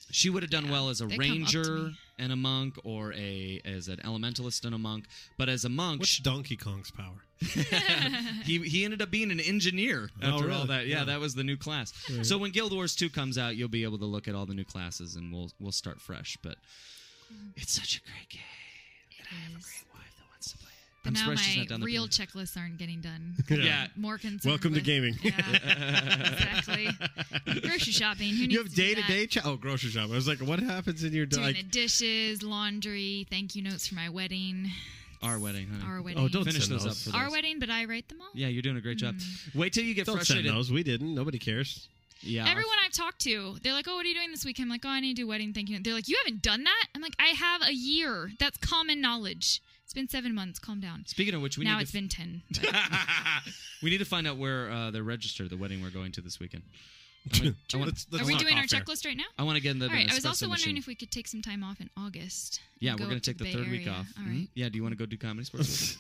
Speaker 3: She would have done
Speaker 4: Yeah,
Speaker 3: well as a
Speaker 4: they come up to
Speaker 3: ranger
Speaker 4: me.
Speaker 3: and a monk, or a as an elementalist and a monk. But as a monk,
Speaker 2: What's Donkey Kong's power?
Speaker 3: he he ended up being an engineer
Speaker 2: Oh,
Speaker 3: after all
Speaker 2: really?
Speaker 3: that. Yeah,
Speaker 2: Yeah.
Speaker 3: that was the new class. So when Guild Wars two comes out, you'll be able to look at all the new classes, and we'll we'll start fresh. But it's such a great game.
Speaker 4: It
Speaker 3: I have a
Speaker 4: is.
Speaker 3: great wife that wants to play it.
Speaker 4: But
Speaker 3: I'm
Speaker 4: now
Speaker 3: surprised she's
Speaker 4: my
Speaker 3: not down the
Speaker 4: real
Speaker 3: plane.
Speaker 4: checklists aren't getting done.
Speaker 3: Yeah.
Speaker 4: More concerned.
Speaker 2: Welcome to
Speaker 4: with-
Speaker 2: gaming.
Speaker 4: Yeah, exactly. Grocery shopping. Who needs
Speaker 2: You have
Speaker 4: to do
Speaker 2: day to
Speaker 4: that?
Speaker 2: day. Ch- oh, grocery shop. I was like, what happens in your
Speaker 4: Doing
Speaker 2: like?
Speaker 4: the dishes, laundry, thank you notes for my wedding.
Speaker 3: Our wedding, honey.
Speaker 4: Our wedding.
Speaker 2: Oh, don't
Speaker 3: Finish
Speaker 2: send
Speaker 3: those up
Speaker 2: those.
Speaker 3: for
Speaker 4: Our
Speaker 3: those.
Speaker 4: wedding, but I write them all.
Speaker 3: Yeah, you're doing a great job.
Speaker 4: Mm.
Speaker 3: Wait till you get
Speaker 2: Don't send
Speaker 3: frustrated.
Speaker 2: those. We didn't. Nobody cares.
Speaker 3: Yeah, our-
Speaker 4: Everyone I've talked to, they're like, "Oh, what are you doing this weekend?" I'm like, "Oh, I need to do wedding thank you note." They're like, "You haven't done that?" I'm like, "I have a year. That's common knowledge. It's been seven months. Calm down."
Speaker 3: Speaking of which, we
Speaker 4: now
Speaker 3: need
Speaker 4: it's
Speaker 3: to
Speaker 4: been ten. but-
Speaker 3: we need to find out where uh, they're registered. The wedding we're going to this weekend. I wanna- I wanna-
Speaker 2: Let's- let's
Speaker 4: Are we
Speaker 2: talk
Speaker 4: doing our
Speaker 2: off air.
Speaker 4: checklist right now?
Speaker 3: I want to get in the
Speaker 4: All right. I
Speaker 3: espresso
Speaker 4: was also wondering
Speaker 3: machine.
Speaker 4: if we could take some time off in August.
Speaker 3: Yeah,
Speaker 4: and
Speaker 3: we're
Speaker 4: go
Speaker 3: going
Speaker 4: up
Speaker 3: to take the
Speaker 4: Bay
Speaker 3: third week
Speaker 4: Area.
Speaker 3: off.
Speaker 4: All
Speaker 3: Mhm.
Speaker 4: right.
Speaker 3: Yeah, do you want to go do Comedy Sports?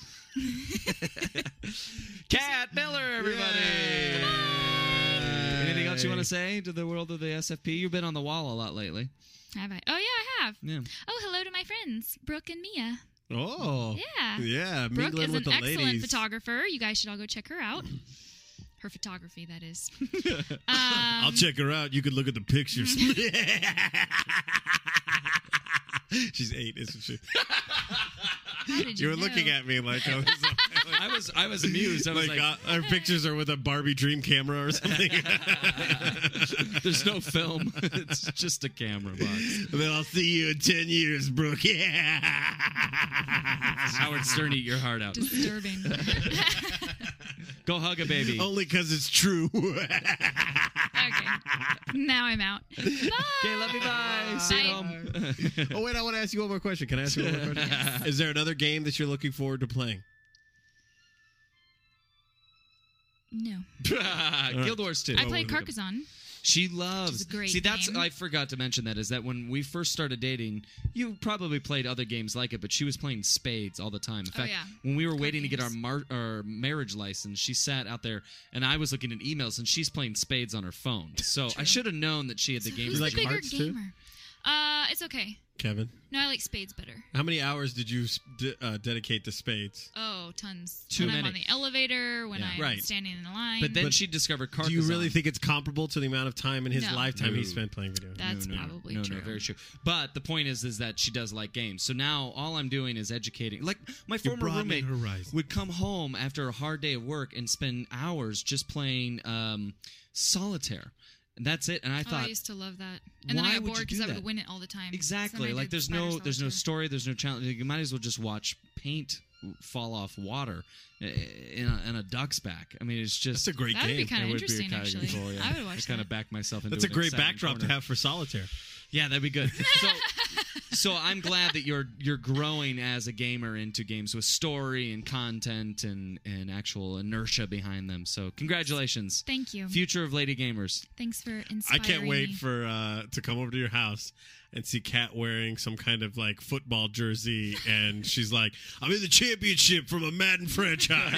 Speaker 3: Cat Miller, everybody! Anything else you want to say to the world of the S F P? You've been on the wall a lot lately.
Speaker 4: Have I? Oh yeah, I have.
Speaker 3: Yeah.
Speaker 4: Oh, hello to my friends, Brooke and Mia.
Speaker 2: Oh.
Speaker 4: Yeah.
Speaker 2: Yeah.
Speaker 4: Brooke
Speaker 2: Mingling
Speaker 4: is
Speaker 2: with
Speaker 4: an
Speaker 2: the
Speaker 4: excellent
Speaker 2: ladies.
Speaker 4: photographer. You guys should all go check her out. Her photography, that is. Um,
Speaker 2: I'll check her out. You can look at the pictures. She's eight, isn't she?
Speaker 4: How did
Speaker 2: You
Speaker 4: you
Speaker 2: were
Speaker 4: know?
Speaker 2: looking at me like I was.
Speaker 3: I was I was amused. I was
Speaker 2: like,
Speaker 3: like,
Speaker 2: uh, our pictures are with a Barbie Dream camera or something.
Speaker 3: there's no film. It's just a camera box.
Speaker 2: Then I'll see you in ten years, Brooke. Yeah.
Speaker 3: Howard Stern, eat your heart out.
Speaker 4: Disturbing.
Speaker 3: Go hug a baby.
Speaker 2: Only because it's true.
Speaker 4: Okay. Now I'm out. Bye.
Speaker 3: Okay, love you. Bye. See you
Speaker 4: Bye.
Speaker 3: home.
Speaker 2: Oh, wait, I want to ask you one more question. Can I ask you one more question? Is there another game that you're looking forward to playing?
Speaker 4: No.
Speaker 3: Guild Wars two.
Speaker 4: I played Carcassonne.
Speaker 3: She loves.
Speaker 4: Which is a great
Speaker 3: See, that's
Speaker 4: game.
Speaker 3: I forgot to mention that is that when we first started dating, you probably played other games like it, but she was playing spades all the time. In
Speaker 4: Oh,
Speaker 3: fact,
Speaker 4: yeah.
Speaker 3: when we were
Speaker 4: Card
Speaker 3: waiting to get our,
Speaker 4: games.
Speaker 3: mar- our marriage license, she sat out there, and I was looking at emails, and she's playing spades on her phone. So I
Speaker 4: True.
Speaker 3: should have known that she had the
Speaker 4: So
Speaker 3: game.
Speaker 4: who's
Speaker 2: You like
Speaker 4: the bigger
Speaker 2: hearts, too?
Speaker 4: gamer? Uh, it's okay.
Speaker 2: Kevin,
Speaker 4: No, I like spades better.
Speaker 2: how many hours did you de- uh, dedicate to spades?
Speaker 4: Oh, tons.
Speaker 3: Too
Speaker 4: when I'm
Speaker 3: many.
Speaker 4: on the elevator, when
Speaker 3: Yeah.
Speaker 4: I'm
Speaker 2: Right.
Speaker 4: standing in the line.
Speaker 3: But then
Speaker 2: But
Speaker 3: she discovered
Speaker 2: Do
Speaker 3: Carcassonne.
Speaker 2: you really think it's comparable to the amount of time in his
Speaker 4: No.
Speaker 2: lifetime he
Speaker 3: No.
Speaker 2: spent playing video games?
Speaker 4: That's
Speaker 3: no, no,
Speaker 4: probably
Speaker 3: no,
Speaker 4: true.
Speaker 3: No, very true. But the point is, is that she does like games. So now all I'm doing is educating. Like my
Speaker 2: You're
Speaker 3: former
Speaker 2: broadening
Speaker 3: roommate
Speaker 2: horizons.
Speaker 3: would come home after a hard day of work and spend hours just playing um, solitaire. And that's it. And I
Speaker 4: Oh,
Speaker 3: thought,
Speaker 4: I used to love that. And then
Speaker 3: why
Speaker 4: I got
Speaker 3: would you
Speaker 4: bored because
Speaker 3: do
Speaker 4: I would
Speaker 3: that?
Speaker 4: win it all the time.
Speaker 3: exactly.
Speaker 4: So then I
Speaker 3: Like
Speaker 4: did
Speaker 3: there's
Speaker 4: Spider
Speaker 3: no there's no
Speaker 4: Solitaire.
Speaker 3: story. There's no challenge. You might as well just watch paint fall off water in a, in a duck's back. I mean, it's just
Speaker 2: That's a great
Speaker 4: That would be
Speaker 2: game.
Speaker 4: kind of
Speaker 3: it would be
Speaker 4: interesting,
Speaker 3: kind of
Speaker 4: actually.
Speaker 3: cool, yeah.
Speaker 4: I would watch
Speaker 3: I kind
Speaker 4: that.
Speaker 3: of back myself into
Speaker 2: That's a
Speaker 3: an
Speaker 2: great
Speaker 3: exciting
Speaker 2: backdrop
Speaker 3: corner.
Speaker 2: to have for solitaire.
Speaker 3: Yeah, that'd be good. So, so I'm glad that you're you're growing as a gamer into games with story and content and and actual inertia behind them. So, congratulations,
Speaker 4: Thank you.
Speaker 3: future of Lady Gamers.
Speaker 4: Thanks for
Speaker 2: I
Speaker 4: inspiring
Speaker 2: can't wait
Speaker 4: me.
Speaker 2: for uh, to come over to your house and see Kat wearing some kind of like football jersey, and she's like, "I'm in the championship from a Madden franchise.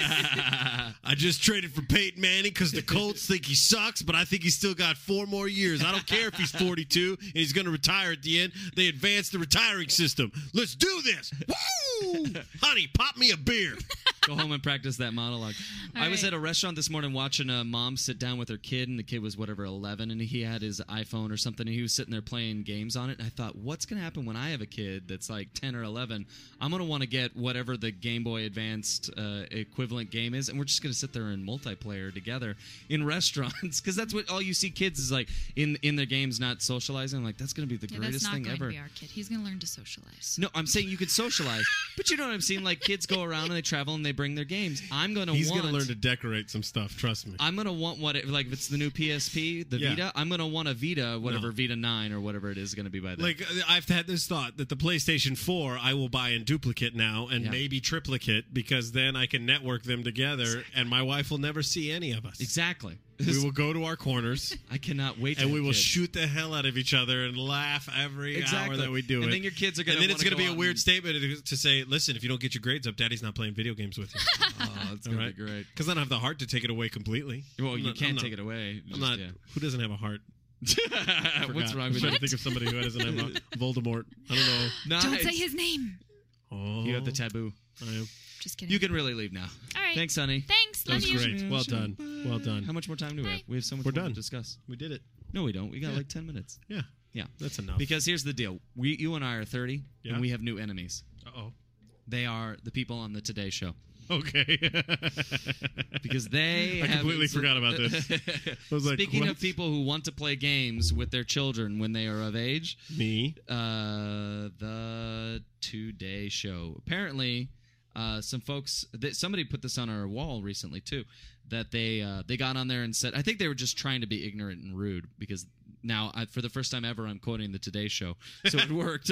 Speaker 2: I just traded for Peyton Manning because the Colts think he sucks, but I think he's still got four more years. I don't care if he's forty-two and he's going to retire at the end. They advanced the retiring system. Let's do this. Woo, honey, pop me a beer."
Speaker 3: Go home and practice that monologue.
Speaker 4: All
Speaker 3: I was
Speaker 4: right.
Speaker 3: at a restaurant this morning watching a mom sit down with her kid, and the kid was whatever eleven, and he had his iPhone or something, and he was sitting there playing games on it. And I thought, what's going to happen when I have a kid that's like ten or eleven? I'm going to want to get whatever the Game Boy Advanced uh, equivalent game is, and we're just going to sit there and multiplayer together in restaurants because that's what all you see kids is like in in their games, not socializing. I'm like, that's going to be the
Speaker 4: Yeah,
Speaker 3: greatest
Speaker 4: that's not
Speaker 3: thing
Speaker 4: going
Speaker 3: ever.
Speaker 4: to be our kid. He's going to learn to socialize.
Speaker 3: No, I'm saying you could socialize, but you know what I'm saying. Like kids go around and they travel and they bring their games. I'm gonna
Speaker 2: He's
Speaker 3: want.
Speaker 2: going to learn to decorate some stuff. Trust me.
Speaker 3: I'm gonna want what it, like if it's the new P S P, the
Speaker 2: Yeah.
Speaker 3: Vita. I'm gonna want a Vita, whatever
Speaker 2: No.
Speaker 3: Vita nine or whatever it is going to be by then.
Speaker 2: Like I've had this thought that the PlayStation four I will buy in duplicate now and
Speaker 3: Yeah.
Speaker 2: maybe triplicate because then I can network them together and my wife will never see any of us.
Speaker 3: exactly.
Speaker 2: We will go to our corners
Speaker 3: I cannot wait. To
Speaker 2: and
Speaker 3: have
Speaker 2: we will
Speaker 3: kids.
Speaker 2: shoot the hell out of each other and laugh every
Speaker 3: Exactly.
Speaker 2: hour that we do
Speaker 3: And
Speaker 2: it.
Speaker 3: then your kids are gonna
Speaker 2: And then it's
Speaker 3: wanna
Speaker 2: going to
Speaker 3: go
Speaker 2: be a
Speaker 3: out
Speaker 2: weird
Speaker 3: and-
Speaker 2: statement to say, "Listen, if you don't get your grades up, Daddy's not playing video games with you."
Speaker 3: Oh, it's
Speaker 2: All
Speaker 3: gonna
Speaker 2: right?
Speaker 3: be great.
Speaker 2: Because I don't have the heart to take it away completely.
Speaker 3: Well,
Speaker 2: I'm
Speaker 3: you
Speaker 2: not-
Speaker 3: can't
Speaker 2: I'm not-
Speaker 3: take it away.
Speaker 2: I'm
Speaker 3: Just,
Speaker 2: not.
Speaker 3: yeah.
Speaker 2: Who doesn't have a heart?
Speaker 3: What's wrong
Speaker 2: I'm
Speaker 3: with
Speaker 2: trying
Speaker 3: you?
Speaker 2: to think of somebody who doesn't have a Voldemort. I don't know.
Speaker 3: Nice.
Speaker 4: Don't say his name.
Speaker 2: Oh,
Speaker 3: You have the taboo.
Speaker 2: I am.
Speaker 4: Just kidding.
Speaker 3: You can really leave now.
Speaker 4: All right.
Speaker 3: Thanks, honey.
Speaker 4: Thanks.
Speaker 2: That
Speaker 4: Love
Speaker 2: was
Speaker 4: you.
Speaker 2: great. Well
Speaker 3: Sure.
Speaker 2: done.
Speaker 3: Bye.
Speaker 2: Well done.
Speaker 3: How much more time do we have?
Speaker 4: Bye.
Speaker 3: We have so much
Speaker 2: We're
Speaker 3: more
Speaker 2: done.
Speaker 3: to discuss.
Speaker 2: We did it.
Speaker 3: No, we don't. We got
Speaker 2: Yeah.
Speaker 3: like ten minutes.
Speaker 2: Yeah,
Speaker 3: Yeah.
Speaker 2: that's enough.
Speaker 3: Because here's the deal. We, you and I are thirty,
Speaker 2: Yeah.
Speaker 3: and we have new enemies.
Speaker 2: Uh-oh.
Speaker 3: They are the people on the Today Show.
Speaker 2: Okay.
Speaker 3: Because they
Speaker 2: I
Speaker 3: have...
Speaker 2: completely forgot about this. I was like,
Speaker 3: Speaking
Speaker 2: what?
Speaker 3: of people who want to play games with their children when they are of age,
Speaker 2: Me.
Speaker 3: uh, the Today Show. Apparently, uh, some folks... That somebody put this on our wall recently, too, that they uh, they got on there and said... I think they were just trying to be ignorant and rude, because... Now, I, for the first time ever, I'm quoting the Today Show, so it worked.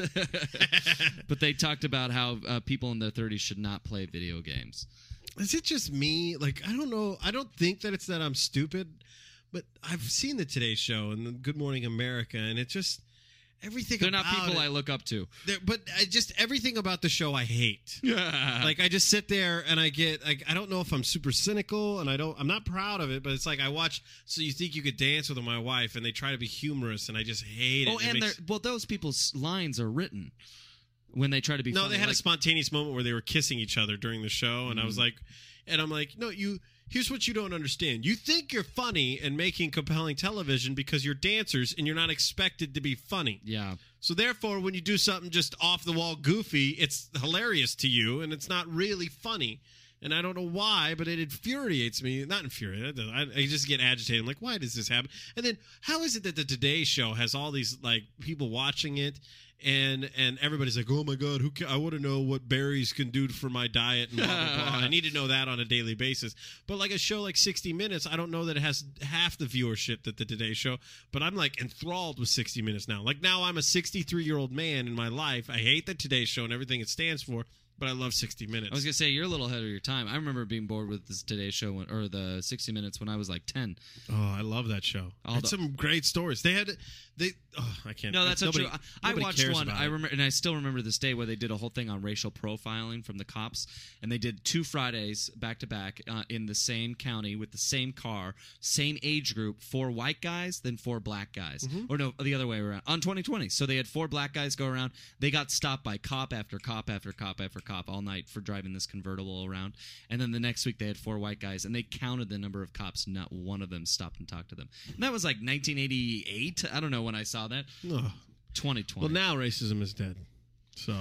Speaker 3: But they talked about how uh, people in their thirties should not play video games.
Speaker 2: Is it just me? Like, I don't know. I don't think that it's that I'm stupid, but I've seen the Today Show and the Good Morning America, and it just everything.
Speaker 3: They're not
Speaker 2: about
Speaker 3: people
Speaker 2: it,
Speaker 3: I look up to.
Speaker 2: they're- But I just everything about the show I hate.
Speaker 3: like,
Speaker 2: Like I just sit there and I get like I don't know if I'm super cynical and I don't I'm not proud of it, but it's like I watch So You Think You Could Dance with My Wife and they try to be humorous and I just hate it.
Speaker 3: oh,
Speaker 2: It
Speaker 3: and
Speaker 2: makes-
Speaker 3: they're well, those people's lines are written when they try to be.
Speaker 2: no,
Speaker 3: funny.
Speaker 2: they had
Speaker 3: like,
Speaker 2: a spontaneous moment where they were kissing each other during the show, and I was like, and I'm like, no, you. Here's what you don't understand. You think you're funny and making compelling television because you're dancers and you're not expected to be funny.
Speaker 3: Yeah.
Speaker 2: So therefore, when you do something just off the wall goofy, it's hilarious to you and it's not really funny. And I don't know why, but it infuriates me. Not infuriated. I, I just get agitated. I'm like, why does this happen? And then how is it that the Today Show has all these like people watching it, and and everybody's like, oh my god, who ca- I want to know what berries can do for my diet and blah blah blah. I need to know that on a daily basis. But like a show like sixty minutes, I don't know that it has half the viewership that the Today Show. But I'm like enthralled with sixty minutes now. Like now I'm a sixty-three year old man in my life. I hate the Today Show and everything it stands for. But I love sixty minutes.
Speaker 3: I was gonna say you're a little ahead of your time. I remember being bored with this Today Show when, or the sixty Minutes when I was like ten.
Speaker 2: Oh, I love that show.
Speaker 3: All
Speaker 2: Had
Speaker 3: the-
Speaker 2: some great stories. They had they. Oh, I can't.
Speaker 3: No, that's not
Speaker 2: nobody,
Speaker 3: true. I, I
Speaker 2: nobody
Speaker 3: watched
Speaker 2: cares
Speaker 3: one.
Speaker 2: about
Speaker 3: I
Speaker 2: it.
Speaker 3: remember, and I still remember this day where they did a whole thing on racial profiling from the cops, and they did two Fridays back to back uh, in the same county with the same car, same age group, four white guys, then four black guys,
Speaker 2: Mm-hmm.
Speaker 3: or no, the other way around on twenty twenty. So they had four black guys go around. They got stopped by cop after cop after cop after cop all night for driving this convertible around, and then the next week they had four white guys, and they counted the number of cops. Not one of them stopped and talked to them. And that was like nineteen eighty-eight. I don't know when I saw that.
Speaker 2: Oh.
Speaker 3: twenty twenty.
Speaker 2: Well, now racism is dead. So,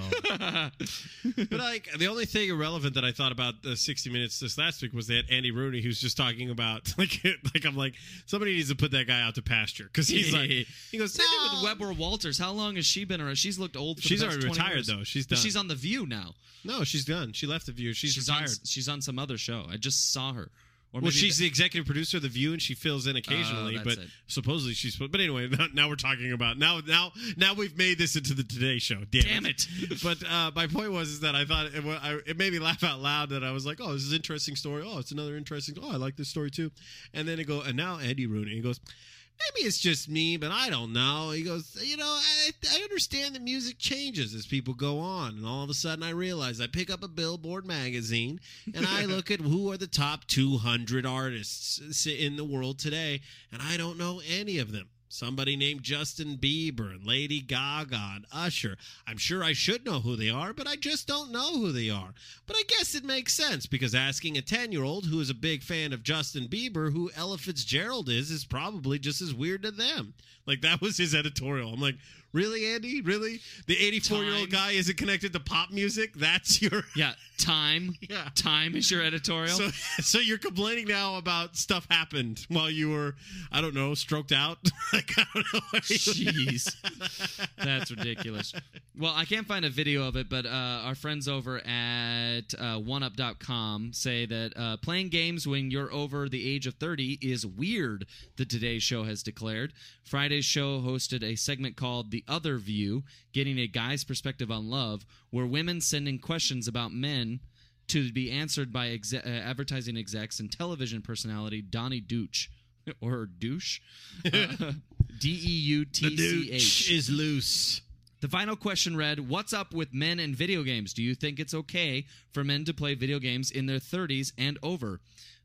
Speaker 2: but like the only thing irrelevant that I thought about the sixty Minutes this last week was they had Andy Rooney, who's just talking about like, like I'm like somebody needs to put that guy out to pasture because he's like he goes
Speaker 3: Same
Speaker 2: no.
Speaker 3: thing with Weber Walters. How long has she been around? She's looked old. For
Speaker 2: She's
Speaker 3: the past
Speaker 2: already
Speaker 3: twenty
Speaker 2: retired
Speaker 3: years.
Speaker 2: though. She's
Speaker 3: But
Speaker 2: done.
Speaker 3: she's on The View now.
Speaker 2: No, she's done. She left the View. She's,
Speaker 3: She's
Speaker 2: retired.
Speaker 3: on. She's on some other show. I just saw her. Or
Speaker 2: Well,
Speaker 3: maybe
Speaker 2: she's
Speaker 3: the-
Speaker 2: the executive producer of The View, and she fills in occasionally.
Speaker 3: Oh,
Speaker 2: but
Speaker 3: that's it.
Speaker 2: supposedly she's. But anyway, now, now we're talking about now. Now, now we've made this into the Today Show. Damn,
Speaker 3: Damn it.
Speaker 2: But uh, my point was is that I thought it, wa- I, it made me laugh out loud. That I was like, "Oh, this is an interesting story. Oh, it's another interesting. Oh, I like this story too." And then it go, and now Andy Rooney. He goes, maybe it's just me, but I don't know. He goes, you know, I, I understand that music changes as people go on. And all of a sudden I realize I pick up a Billboard magazine and I look at who are the top two hundred artists in the world today, and I don't know any of them. Somebody named Justin Bieber and Lady Gaga and Usher. I'm sure I should know who they are, but I just don't know who they are. But I guess it makes sense because asking a ten-year-old who is a big fan of Justin Bieber who Ella Fitzgerald is is probably just as weird to them. Like, that was his editorial. I'm like, really, Andy? Really? The eighty-four-year-old
Speaker 3: Time.
Speaker 2: guy isn't connected to pop music? That's your...
Speaker 3: Yeah, Time.
Speaker 2: Yeah.
Speaker 3: Time is your editorial.
Speaker 2: So, so you're complaining now about stuff happened while you were, I don't know, stroked out? Like, I don't know.
Speaker 3: Jeez. That's ridiculous. Well, I can't find a video of it, but uh, our friends over at uh, one up dot com say that uh, playing games when you're over the age of thirty is weird, the Today Show has declared. Friday's show hosted a segment called The Other View, getting a guy's perspective on love, where women send in questions about men to be answered by exe- uh, advertising execs and television personality Donnie Deutsch. Or douche. Uh, D E U T C H.
Speaker 2: is loose.
Speaker 3: The final question read, what's up with men and video games? Do you think it's okay for men to play video games in their thirties and over?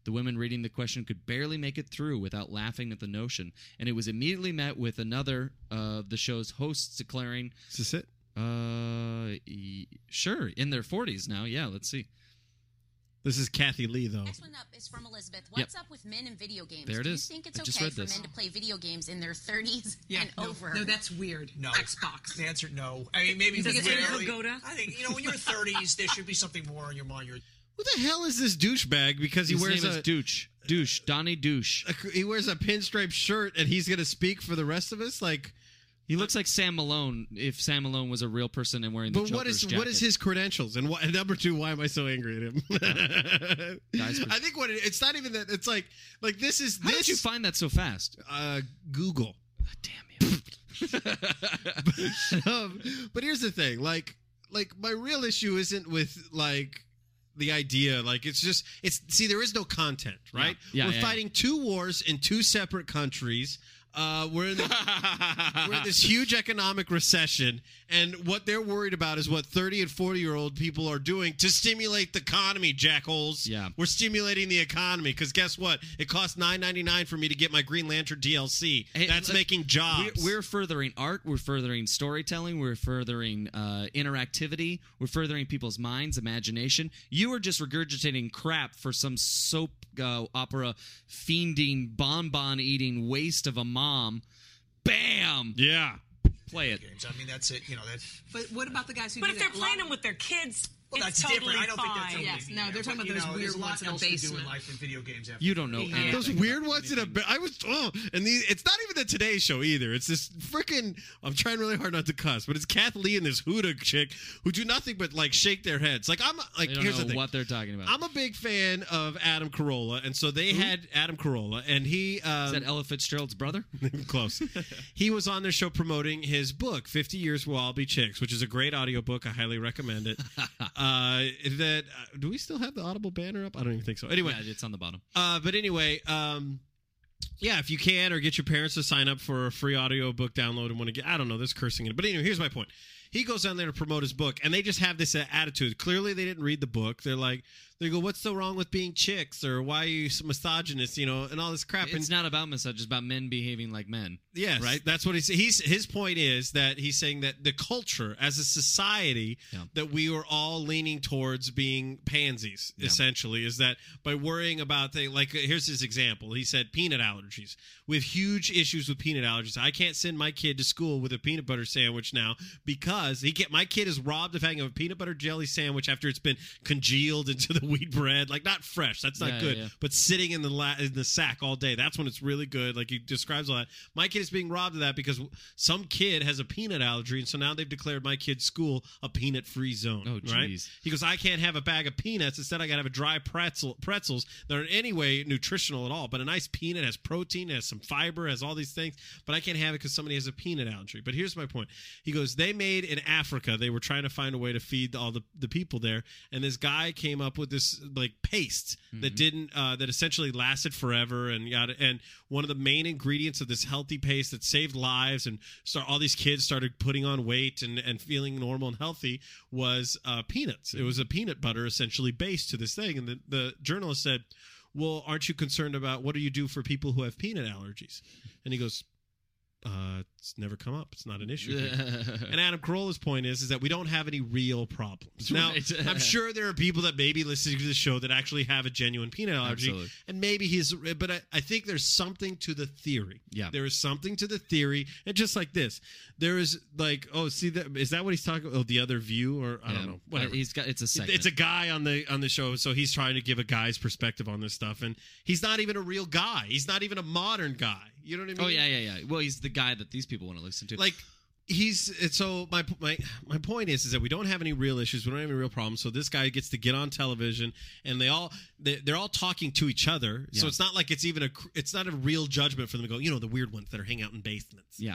Speaker 3: The women reading the question could barely make it through without laughing at the notion, and it was immediately met with another of the show's hosts declaring,
Speaker 2: Is this it?
Speaker 3: uh, e- sure, in their forties now. Yeah, let's see.
Speaker 2: This is Kathy Lee, though.
Speaker 6: Next one up is from Elizabeth. What's up with men and video games?
Speaker 3: There it
Speaker 6: Do
Speaker 3: is.
Speaker 6: you think it's
Speaker 3: I just
Speaker 6: okay
Speaker 3: read
Speaker 6: for
Speaker 3: this.
Speaker 6: men to play video games in their thirties
Speaker 7: Yeah,
Speaker 6: and
Speaker 7: no,
Speaker 6: over?
Speaker 7: No, that's weird.
Speaker 8: No.
Speaker 7: Xbox.
Speaker 8: The answer, no. I mean, maybe
Speaker 7: You think it's
Speaker 8: rarely-
Speaker 7: a little Goda?
Speaker 8: I think, you know, when you're thirties, there should be something more on your mind. You're,
Speaker 2: Who the hell is this douchebag? Because he
Speaker 3: His
Speaker 2: wears
Speaker 3: name
Speaker 2: a
Speaker 3: is Douche. Douche. Donnie Douche.
Speaker 2: a- he wears a pinstripe shirt, and he's going to speak for the rest of us. Like,
Speaker 3: He looks like Sam Malone if Sam Malone was a real person and wearing the
Speaker 2: but what
Speaker 3: Joker's
Speaker 2: is what is
Speaker 3: jacket.
Speaker 2: his credentials? And, wh- and number two, why am I so angry at him?
Speaker 3: Guys,
Speaker 2: I think what it, it's not even that. It's like like this is
Speaker 3: How
Speaker 2: this
Speaker 3: did you find that so fast?
Speaker 2: uh, Google.
Speaker 3: Damn you.
Speaker 2: um, but here's the thing, like, like my real issue isn't with like the idea. Like, it's just it's see, there is no content, right?
Speaker 3: Yeah. Yeah,
Speaker 2: We're
Speaker 3: yeah,
Speaker 2: fighting two wars in two separate countries. Uh, we're in the, we're in this huge economic recession, and what they're worried about is what thirty and forty year old people are doing to stimulate the economy. Jackholes.
Speaker 3: Yeah.
Speaker 2: We're stimulating the economy because guess what? It costs nine ninety nine for me to get my Green Lantern D L C.
Speaker 3: Hey,
Speaker 2: That's
Speaker 3: look,
Speaker 2: making jobs.
Speaker 3: We're, we're furthering art. We're furthering storytelling. We're furthering uh, interactivity. We're furthering people's minds, imagination. You are just regurgitating crap for some soap uh, opera fiending, bonbon eating waste of a mom. Bam!
Speaker 2: yeah.
Speaker 3: Play it.
Speaker 8: games. I mean, that's it. You know, that.
Speaker 7: But what about the guys who
Speaker 9: But
Speaker 7: do
Speaker 9: if they're
Speaker 7: that?
Speaker 9: playing them with their kids,
Speaker 8: Well,
Speaker 9: it's
Speaker 8: that's
Speaker 9: totally
Speaker 8: different. I don't
Speaker 9: fine.
Speaker 8: think that's totally
Speaker 7: Yes, no,
Speaker 8: fair,
Speaker 7: they're talking
Speaker 8: but,
Speaker 7: about
Speaker 8: you
Speaker 7: those
Speaker 8: know,
Speaker 7: weird
Speaker 8: there's a lot
Speaker 7: ones in the
Speaker 8: else to do in
Speaker 7: basement.
Speaker 8: life in video games. After
Speaker 3: You don't know
Speaker 8: Yeah.
Speaker 3: anything.
Speaker 2: Those weird ones in a. I was. Oh, and these. It's not even the Today Show either. It's this freaking. I'm trying really hard not to cuss, but it's Kath Lee and this Huda chick who do nothing but like shake their heads. Like I'm. Like
Speaker 3: They don't
Speaker 2: here's
Speaker 3: know
Speaker 2: the thing.
Speaker 3: what they're talking about.
Speaker 2: I'm a big fan of Adam Carolla, and so they had Adam Carolla, and he. Um,
Speaker 3: Is that Ella Fitzgerald's brother?
Speaker 2: Close. He was on their show promoting his book, fifty Years Will All Be Chicks, which is a great audiobook. I highly recommend it. uh, that uh, do we still have the Audible banner up? I don't even think so. Anyway,
Speaker 3: Yeah, it's on the bottom.
Speaker 2: uh, but anyway, um, yeah, if you can, or get your parents to sign up for a free audiobook download and want to get, I don't know, there's cursing in it. But anyway, here's my point. He goes on there to promote his book, and they just have this uh, attitude. Clearly, they didn't read the book. They're like, they go, "What's so wrong with being chicks?" Or "Why are you so misogynist?" You know, and all this crap.
Speaker 3: It's
Speaker 2: and
Speaker 3: not about misogyny. It's about men behaving like men.
Speaker 2: yes,
Speaker 3: right?
Speaker 2: That's what he's. He's his point is that he's saying that the culture, as a society,
Speaker 3: Yeah.
Speaker 2: that we are all leaning towards being pansies.
Speaker 3: Yeah.
Speaker 2: Essentially, is that by worrying about things like here's his example. He said peanut allergies. We have huge issues with peanut allergies. I can't send my kid to school with a peanut butter sandwich now because he can't. My kid is robbed of having a peanut butter jelly sandwich after it's been congealed into the wheat bread. Like not fresh. That's not
Speaker 3: Yeah,
Speaker 2: good.
Speaker 3: yeah, yeah.
Speaker 2: But sitting in the la- in the sack all day. That's when it's really good. Like he describes all that. My kid is being robbed of that because some kid has a peanut allergy, and so now they've declared my kid's school a peanut-free zone.
Speaker 3: Oh,
Speaker 2: right?
Speaker 3: jeez.
Speaker 2: He goes, I can't have a bag of peanuts. Instead, I got to have a dry pretzel pretzels that are in any way nutritional at all. But a nice peanut has protein, has some fiber, has all these things. But I can't have it because somebody has a peanut allergy. But here's my point. He goes, they made in Africa. They were trying to find a way to feed all the, the people there, and this guy came up with this like paste that didn't uh, that essentially lasted forever, and got and one of the main ingredients of this healthy paste that saved lives and start all these kids started putting on weight and, and feeling normal and healthy was uh, peanuts. It was a peanut butter essentially based to this thing, and the, the journalist said, well, aren't you concerned about what do you do for people who have peanut allergies? And he goes, uh, it's never come up. It's not an issue here. And Adam Carolla's point is, is that we don't have any real problems. Now,
Speaker 3: Right.
Speaker 2: I'm sure there are people that may be listening to the show that actually have a genuine peanut allergy.
Speaker 3: Absolutely.
Speaker 2: And maybe he's, but I, I think there's something to the theory.
Speaker 3: Yeah.
Speaker 2: There is something to the theory. And just like this, there is like, oh, see, that is that what he's talking about? Oh, the other view, or I don't
Speaker 3: Yeah.
Speaker 2: know. Whatever.
Speaker 3: Uh, He's got. It's a segment.
Speaker 2: It's a guy on the on the show, so he's trying to give a guy's perspective on this stuff, and he's not even a real guy. He's not even a modern guy. You know what I mean?
Speaker 3: Oh yeah, yeah, yeah. Well, he's the guy that these people want to listen to.
Speaker 2: Like he's it's so my my my point is is that we don't have any real issues. We don't have any real problems. So this guy gets to get on television, and they all they, they're all talking to each other. So
Speaker 3: Yeah.
Speaker 2: it's not like it's even a it's not a real judgment for them to go. You know, the weird ones that are hanging out in basements.
Speaker 3: yeah, yeah.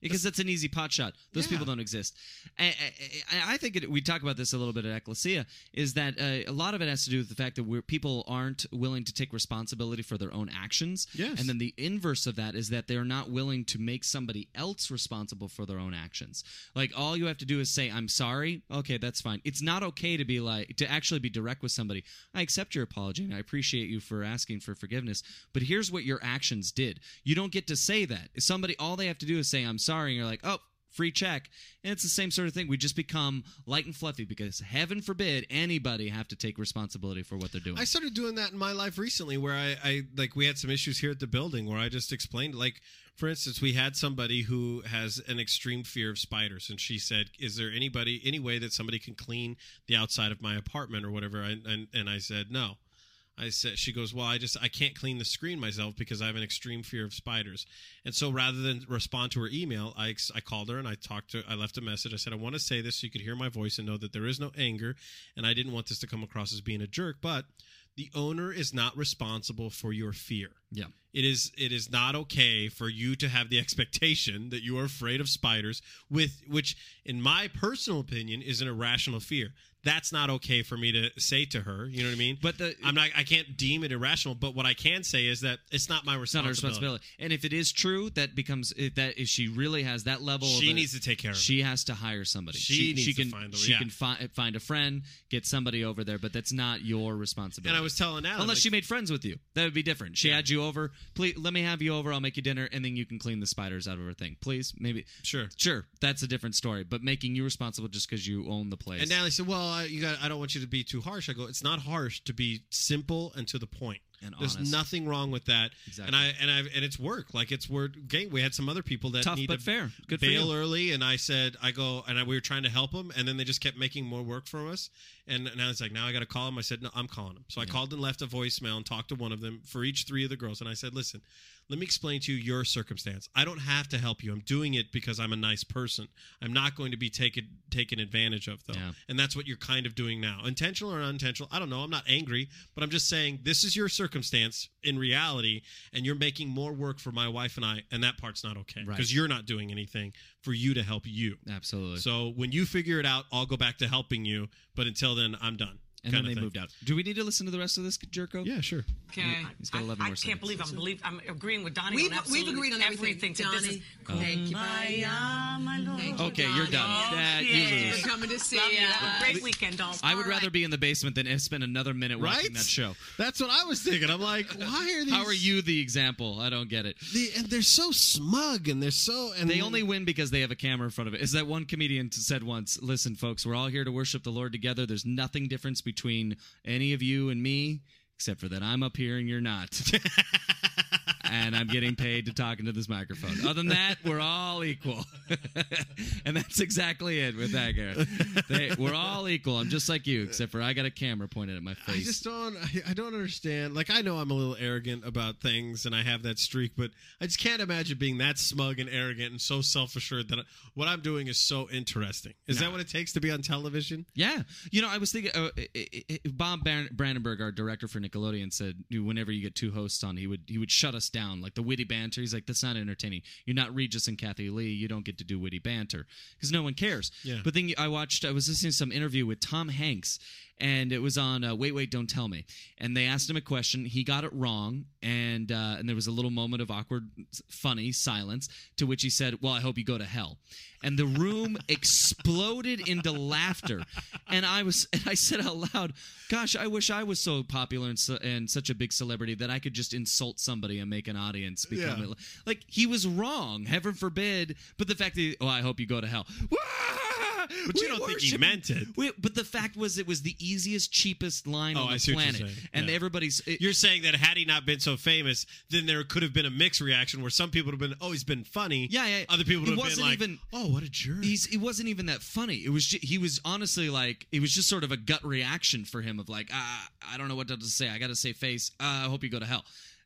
Speaker 3: because that's an easy pot shot. Those
Speaker 2: Yeah.
Speaker 3: people don't exist. I, I, I think it, we talk about this a little bit at Ecclesia, is that uh, a lot of it has to do with the fact that we're, people aren't willing to take responsibility for their own actions.
Speaker 2: Yes.
Speaker 3: And then the inverse of that is that they're not willing to make somebody else responsible for their own actions. Like, all you have to do is say, I'm sorry. Okay, that's fine. It's not okay to be like, to actually be direct with somebody. I accept your apology and I appreciate you for asking for forgiveness, but here's what your actions did. You don't get to say that. Somebody, all they have to do is say, I'm sorry, and you're like, oh, free check. And it's the same sort of thing. We just become light and fluffy because, heaven forbid, anybody have to take responsibility for what they're doing.
Speaker 2: I started doing that in my life recently, where I, I like we had some issues here at the building where I just explained, like, for instance, we had somebody who has an extreme fear of spiders, and she said, "Is there anybody, any way that somebody can clean the outside of my apartment or whatever?" I, and and I said, "No." I said, she goes, well, I just, I can't clean the screen myself because I have an extreme fear of spiders. And so rather than respond to her email, I, I called her and I talked to, I left a message. I said, I want to say this so you could hear my voice and know that there is no anger. And I didn't want this to come across as being a jerk, but the owner is not responsible for your fear.
Speaker 3: Yeah.
Speaker 2: It is, it is not okay for you to have the expectation that you are afraid of spiders, with which, in my personal opinion, is an irrational fear. That's not okay for me to say to her. You know what I mean?
Speaker 3: But the,
Speaker 2: I'm not. I can't deem it irrational. But what I can say is that it's not my
Speaker 3: it's not
Speaker 2: responsibility.
Speaker 3: her responsibility. And if it is true, that becomes if that if she really has that level,
Speaker 2: She
Speaker 3: of a-
Speaker 2: needs to take care of it.
Speaker 3: She has to hire somebody.
Speaker 2: She needs
Speaker 3: she
Speaker 2: to
Speaker 3: can
Speaker 2: find a-
Speaker 3: she
Speaker 2: yeah.
Speaker 3: can fi- find a friend, get somebody over there, but that's not your responsibility.
Speaker 2: And I was telling Alan,
Speaker 3: unless
Speaker 2: like,
Speaker 3: she made friends with you, that would be different. She
Speaker 2: Yeah.
Speaker 3: had you over. Please let me have you over. I'll make you dinner, and then you can clean the spiders out of her thing. Please, maybe.
Speaker 2: Sure.
Speaker 3: Sure, that's a different story. But making you responsible just because you own the place.
Speaker 2: And Natalie said, "Well, I, you got. I don't want you to be too harsh." I go, "It's not harsh to be simple and to the point.
Speaker 3: And
Speaker 2: There's
Speaker 3: honest.
Speaker 2: nothing wrong with that."
Speaker 3: Exactly.
Speaker 2: And I and I and it's worked. Like, it's worked. Okay, we had some other people that
Speaker 3: Tough
Speaker 2: need
Speaker 3: but
Speaker 2: to
Speaker 3: fair. Good for
Speaker 2: bail
Speaker 3: you.
Speaker 2: early, and I said, I go, and I, we were trying to help them, and then they just kept making more work from us. And now it's like, now I got to call them. I said, no, I'm calling them. So I called and left a voicemail and talked to one of them for each three of the girls, and I said, listen, let me explain to you your circumstance. I don't have to help you. I'm doing it because I'm a nice person. I'm not going to be taken taken advantage of, though.
Speaker 3: Yeah.
Speaker 2: And that's what you're kind of doing now. Intentional or unintentional, I don't know. I'm not angry, but I'm just saying this is your circumstance in reality, and you're making more work for my wife and I, and that part's not okay
Speaker 3: Right.
Speaker 2: because you're not doing anything for you to help you.
Speaker 3: Absolutely.
Speaker 2: So when you figure it out, I'll go back to helping you, but until then, I'm done.
Speaker 3: and
Speaker 2: kind
Speaker 3: then
Speaker 2: of
Speaker 3: they
Speaker 2: thing.
Speaker 3: moved out. Do we need to listen to the rest of this, Jerko?
Speaker 2: Yeah, sure.
Speaker 7: Okay.
Speaker 3: He's got eleven
Speaker 7: I, I
Speaker 3: more
Speaker 7: can't
Speaker 3: seconds.
Speaker 7: believe I'm believe I'm agreeing with Donnie
Speaker 9: We've,
Speaker 7: on absolutely
Speaker 9: we've agreed on everything.
Speaker 7: that this is
Speaker 9: Donnie, thank you.
Speaker 7: Kumbaya, my lord.
Speaker 9: Thank you,
Speaker 3: Okay, you're done.
Speaker 9: Donnie.
Speaker 3: That, you
Speaker 7: Okay.
Speaker 3: lose.
Speaker 9: We're coming to see
Speaker 7: Love you.
Speaker 9: you.
Speaker 7: Have a great weekend, dolls.
Speaker 3: I would
Speaker 9: All
Speaker 3: rather
Speaker 9: right.
Speaker 3: be in the basement than spend another minute watching
Speaker 2: Right?
Speaker 3: that show.
Speaker 2: That's what I was thinking. I'm like, why are these?
Speaker 3: How are you the example? I don't get it.
Speaker 2: The, and they're so smug, and they're so. And
Speaker 3: They only win because they have a camera in front of it. As that one comedian t- said once, listen, folks, we're all here to worship the Lord together. There's nothing difference between any of you and me, except for that I'm up here and you're not. And I'm getting paid to talk into this microphone. Other than that, we're all equal. And that's exactly it with that guy. They, we're all equal. I'm just like you, except for I got a camera pointed at my face.
Speaker 2: I just don't. I, I don't understand. Like, I know I'm a little arrogant about things, and I have that streak, but I just can't imagine being that smug and arrogant and so self-assured that what I'm doing is so interesting. Is
Speaker 3: No.
Speaker 2: that what it takes to be on television?
Speaker 3: Yeah. You know, I was thinking, uh, i- i- i- Bob Bran- Brandenburg, our director for Nickelodeon, said whenever you get two hosts on, he would he would shut us down. Like the witty banter, he's like, that's not entertaining. You're not Regis and Kathy Lee. You don't get to do witty banter because no one cares.
Speaker 2: Yeah.
Speaker 3: But then I watched, I was listening to some interview with Tom Hanks, and it was on uh, Wait, Wait, Don't Tell Me. And they asked him a question. He got it wrong, and uh, and there was a little moment of awkward, funny silence, to which he said, well, I hope you go to hell. And the room exploded into laughter. And I was, and I said out loud, gosh, I wish I was so popular and, so, and such a big celebrity that I could just insult somebody and make an audience become
Speaker 2: Yeah.
Speaker 3: like, he was wrong, heaven forbid. But the fact that, he, oh, I hope you go to hell.
Speaker 2: But you don't think he meant it.
Speaker 3: We, but the fact was, it was the easiest, cheapest line
Speaker 2: Oh,
Speaker 3: on
Speaker 2: I
Speaker 3: the
Speaker 2: see what you're
Speaker 3: planet.
Speaker 2: saying.
Speaker 3: And
Speaker 2: Yeah.
Speaker 3: everybody's. It,
Speaker 2: You're saying that had he not been so famous, then there could have been a mixed reaction where some people would have been, oh, he's been funny.
Speaker 3: Yeah, yeah.
Speaker 2: Other people would
Speaker 3: He
Speaker 2: have been
Speaker 3: wasn't
Speaker 2: like,
Speaker 3: even-
Speaker 2: oh, what a jerk.
Speaker 3: He's, it wasn't even that funny. It was ju- he was honestly like, it was just sort of a gut reaction for him of like, ah, I don't know what to say. I got to say face. Uh, I hope you go to hell.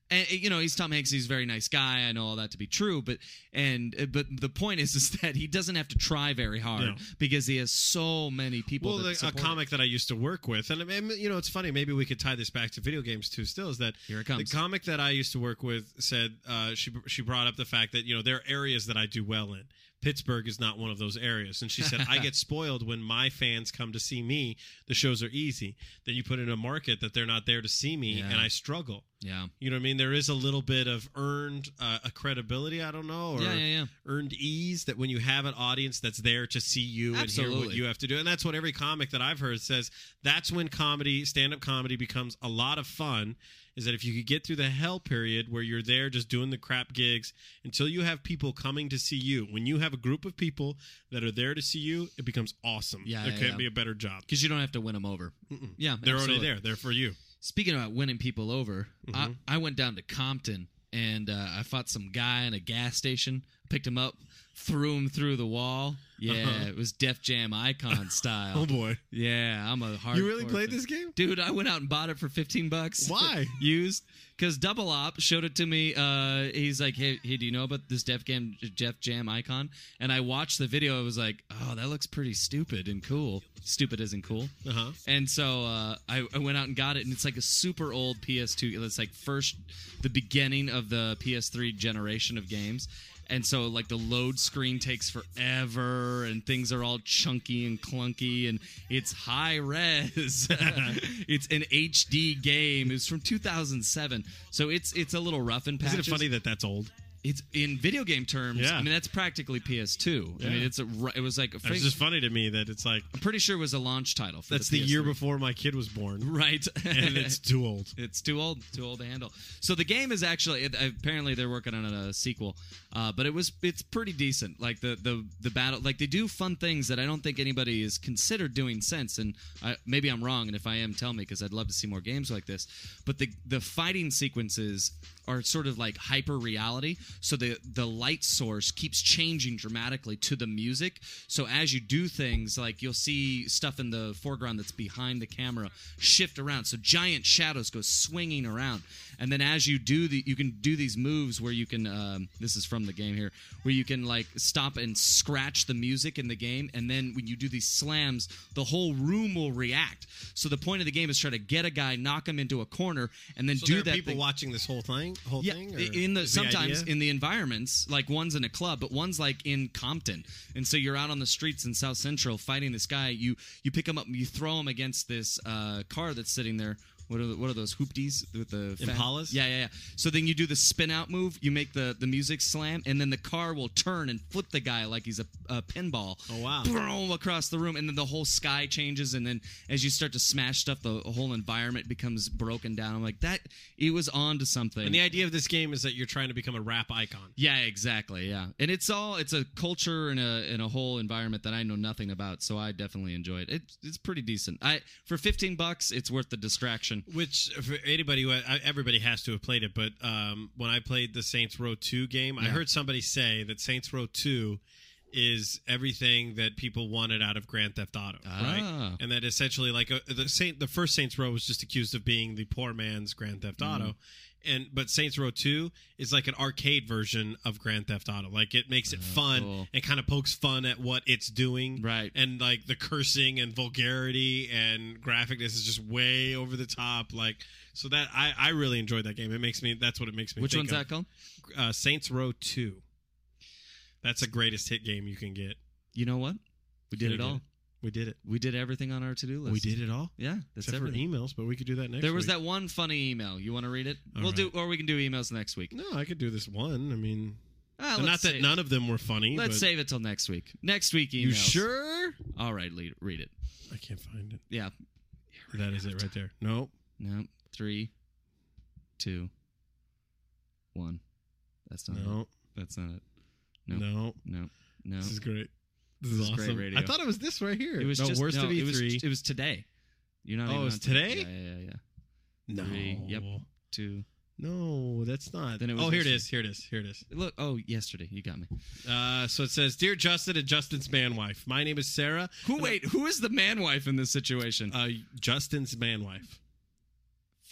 Speaker 3: And you know, he's Tom Hanks. He's a very nice guy. I know all that to be true, but and but the point is, is that he doesn't have to try very hard
Speaker 2: No.
Speaker 3: because he has so many people.
Speaker 2: Well,
Speaker 3: that
Speaker 2: the, a
Speaker 3: support
Speaker 2: comic that I used to work with, and, and you know, it's funny. Maybe we could tie this back to video games too. Still, is that
Speaker 3: Here it comes.
Speaker 2: the comic that I used to work with said uh, she she brought up the fact that you know there are areas that I do well in. Pittsburgh is not one of those areas, and she said I get spoiled when my fans come to see me. The shows are easy. Then you put in a market that they're not there to see me,
Speaker 3: Yeah.
Speaker 2: and I struggle.
Speaker 3: Yeah.
Speaker 2: You know what I mean? There is a little bit of earned uh, a credibility, I don't know, or
Speaker 3: Yeah, yeah, yeah.
Speaker 2: earned ease that when you have an audience that's there to see you and hear what
Speaker 3: Absolutely.
Speaker 2: you have to do. And that's what every comic that I've heard says. That's when comedy, stand-up comedy becomes a lot of fun, is that if you could get through the hell period where you're there just doing the crap gigs until you have people coming to see you. When you have a group of people that are there to see you, it becomes awesome.
Speaker 3: Yeah,
Speaker 2: There
Speaker 3: yeah,
Speaker 2: can't
Speaker 3: yeah.
Speaker 2: be a better job.
Speaker 3: Because you don't have to win them over.
Speaker 2: Mm-mm.
Speaker 3: Yeah,
Speaker 2: They're
Speaker 3: absolutely.
Speaker 2: already there. They're for you.
Speaker 3: Speaking about winning people over,
Speaker 2: Mhm.
Speaker 3: I, I went down to Compton and uh, I fought some guy in a gas station, picked him up, threw him through the wall. Yeah,
Speaker 2: Uh-huh.
Speaker 3: it was Def Jam Icon style.
Speaker 2: Oh, boy.
Speaker 3: Yeah, I'm a hard.
Speaker 2: You really played this game?
Speaker 3: Dude, I went out and bought it for fifteen bucks.
Speaker 2: Why?
Speaker 3: Used. Because Double Op showed it to me. Uh, he's like, hey, hey, do you know about this Def Jam, Def Jam Icon? And I watched the video. I was like, oh, that looks pretty stupid and cool. Stupid isn't cool.
Speaker 2: Uh-huh.
Speaker 3: And so uh, I, I went out and got it, and it's like a super old P S two. It's like first, the beginning of the P S three generation of games. And so, like, the load screen takes forever, and things are all chunky and clunky, and it's high res. It's an H D game. It's from two thousand seven, so it's it's a little rough in patches.
Speaker 2: Isn't it funny that that's old?
Speaker 3: It's in video game terms.
Speaker 2: Yeah.
Speaker 3: I mean, that's practically P S two. I mean,
Speaker 2: Yeah.
Speaker 3: it's a. ru- It was like a.
Speaker 2: It's just funny to me that it's like
Speaker 3: I'm pretty sure it was a launch title. For
Speaker 2: that's
Speaker 3: the,
Speaker 2: the,
Speaker 3: P S
Speaker 2: year
Speaker 3: three.
Speaker 2: before my kid was born,
Speaker 3: Right.
Speaker 2: and it's too old.
Speaker 3: It's too old, too old to handle. So the game is actually it, apparently they're working on a sequel, uh, but it was it's pretty decent. Like the the the battle, like they do fun things that I don't think anybody is considered doing since. And I, maybe I'm wrong, and if I am, tell me because I'd love to see more games like this. But the the fighting sequences are sort of like hyper reality. So the the light source keeps changing dramatically to the music. So as you do things, like you'll see stuff in the foreground that's behind the camera shift around. So giant shadows go swinging around. And then as you do the, you can do these moves where you can, um, this is from the game here, where you can like stop and scratch the music in the game. And then when you do these slams, the whole room will react. So the point of the game is try to get a guy, knock him into a corner, and then
Speaker 2: So
Speaker 3: do
Speaker 2: there are
Speaker 3: that
Speaker 2: people
Speaker 3: thing.
Speaker 2: watching this whole thing, whole
Speaker 3: Yeah,
Speaker 2: thing. Or
Speaker 3: in the
Speaker 2: is
Speaker 3: sometimes
Speaker 2: idea?
Speaker 3: in the environments, like one's in a club, but one's like in Compton, and so you're out on the streets in South Central fighting this guy. You you pick him up, and you throw him against this uh, car that's sitting there. What are the, what are those hoopties with the fat-
Speaker 2: Impalas?
Speaker 3: Yeah, yeah, yeah. So then you do the spin out move. You make the, the music slam, and then the car will turn and flip the guy like he's a, a pinball.
Speaker 2: Oh, wow.
Speaker 3: Boom, across the room, and then the whole sky changes. And then as you start to smash stuff, the whole environment becomes broken down. I'm like that. It was on to something.
Speaker 2: And the idea of this game is that you're trying to become a rap icon.
Speaker 3: Yeah, exactly. Yeah, and it's all it's a culture and a and a whole environment that I know nothing about, so I definitely enjoy it. It's it's pretty decent. I for fifteen bucks, it's worth the distraction.
Speaker 2: Which for anybody who I, everybody has to have played it, but um, when I played the Saints Row two game, I
Speaker 3: Yeah.
Speaker 2: heard somebody say that Saints Row two is everything that people wanted out of Grand Theft Auto,
Speaker 3: Ah.
Speaker 2: right? And that essentially, like a, the Saint, the first Saints Row was just accused of being the poor man's Grand Theft Auto.
Speaker 3: Mm.
Speaker 2: And but Saints Row two is like an arcade version of Grand Theft Auto. Like it makes it fun
Speaker 3: cool.
Speaker 2: and kind of pokes fun at what it's doing.
Speaker 3: Right.
Speaker 2: And like the cursing and vulgarity and graphicness is just way over the top. Like so that I, I really enjoyed that game. It makes me that's what it makes me
Speaker 3: Which
Speaker 2: think
Speaker 3: one's
Speaker 2: of.
Speaker 3: that called?
Speaker 2: Uh, Saints Row two. That's the greatest hit game you can get.
Speaker 3: You know what? We did
Speaker 2: We
Speaker 3: it
Speaker 2: did
Speaker 3: all.
Speaker 2: it. We did it.
Speaker 3: We did everyththing on our to do list.
Speaker 2: We did it all.
Speaker 3: Yeah, that's
Speaker 2: Except for
Speaker 3: everything.
Speaker 2: emails, but we could do that next
Speaker 3: There was
Speaker 2: week.
Speaker 3: that one funny email. You want to read it?
Speaker 2: All
Speaker 3: we'll
Speaker 2: right.
Speaker 3: do, or we can do emails next week.
Speaker 2: No, I could do this one. I mean,
Speaker 3: Ah,
Speaker 2: not
Speaker 3: let's
Speaker 2: that
Speaker 3: save-
Speaker 2: none of them were funny.
Speaker 3: Let's
Speaker 2: but
Speaker 3: save it till next week. Next week emails.
Speaker 2: You sure?
Speaker 3: All right, lead, read it.
Speaker 2: I can't find it.
Speaker 3: Yeah.
Speaker 2: That is it right there. Nope.
Speaker 3: No. Three, two, one. That's not
Speaker 2: No.
Speaker 3: it. That's not it. No.
Speaker 2: No.
Speaker 3: No. No.
Speaker 2: This is great. This,
Speaker 3: This
Speaker 2: is
Speaker 3: is great
Speaker 2: awesome.
Speaker 3: radio.
Speaker 2: I thought it was this right here.
Speaker 3: It was
Speaker 2: no,
Speaker 3: just
Speaker 2: worst
Speaker 3: no,
Speaker 2: of E
Speaker 3: it was,
Speaker 2: three.
Speaker 3: it was today. You're not
Speaker 2: Oh,
Speaker 3: even
Speaker 2: it's
Speaker 3: on
Speaker 2: today?
Speaker 3: Yeah, yeah, yeah. yeah.
Speaker 2: no.
Speaker 3: Three. Yep. Two.
Speaker 2: No, that's not.
Speaker 3: Then it was
Speaker 2: oh, here it
Speaker 3: yesterday.
Speaker 2: is. Here it is. Here it is.
Speaker 3: Look. Oh, yesterday. You got me.
Speaker 2: Uh, so it says, "Dear Justin and Justin's man wife, my name is Sarah."
Speaker 3: Who? Wait. Who is the man wife in this situation?
Speaker 2: Uh, Justin's man wife.
Speaker 3: Frack.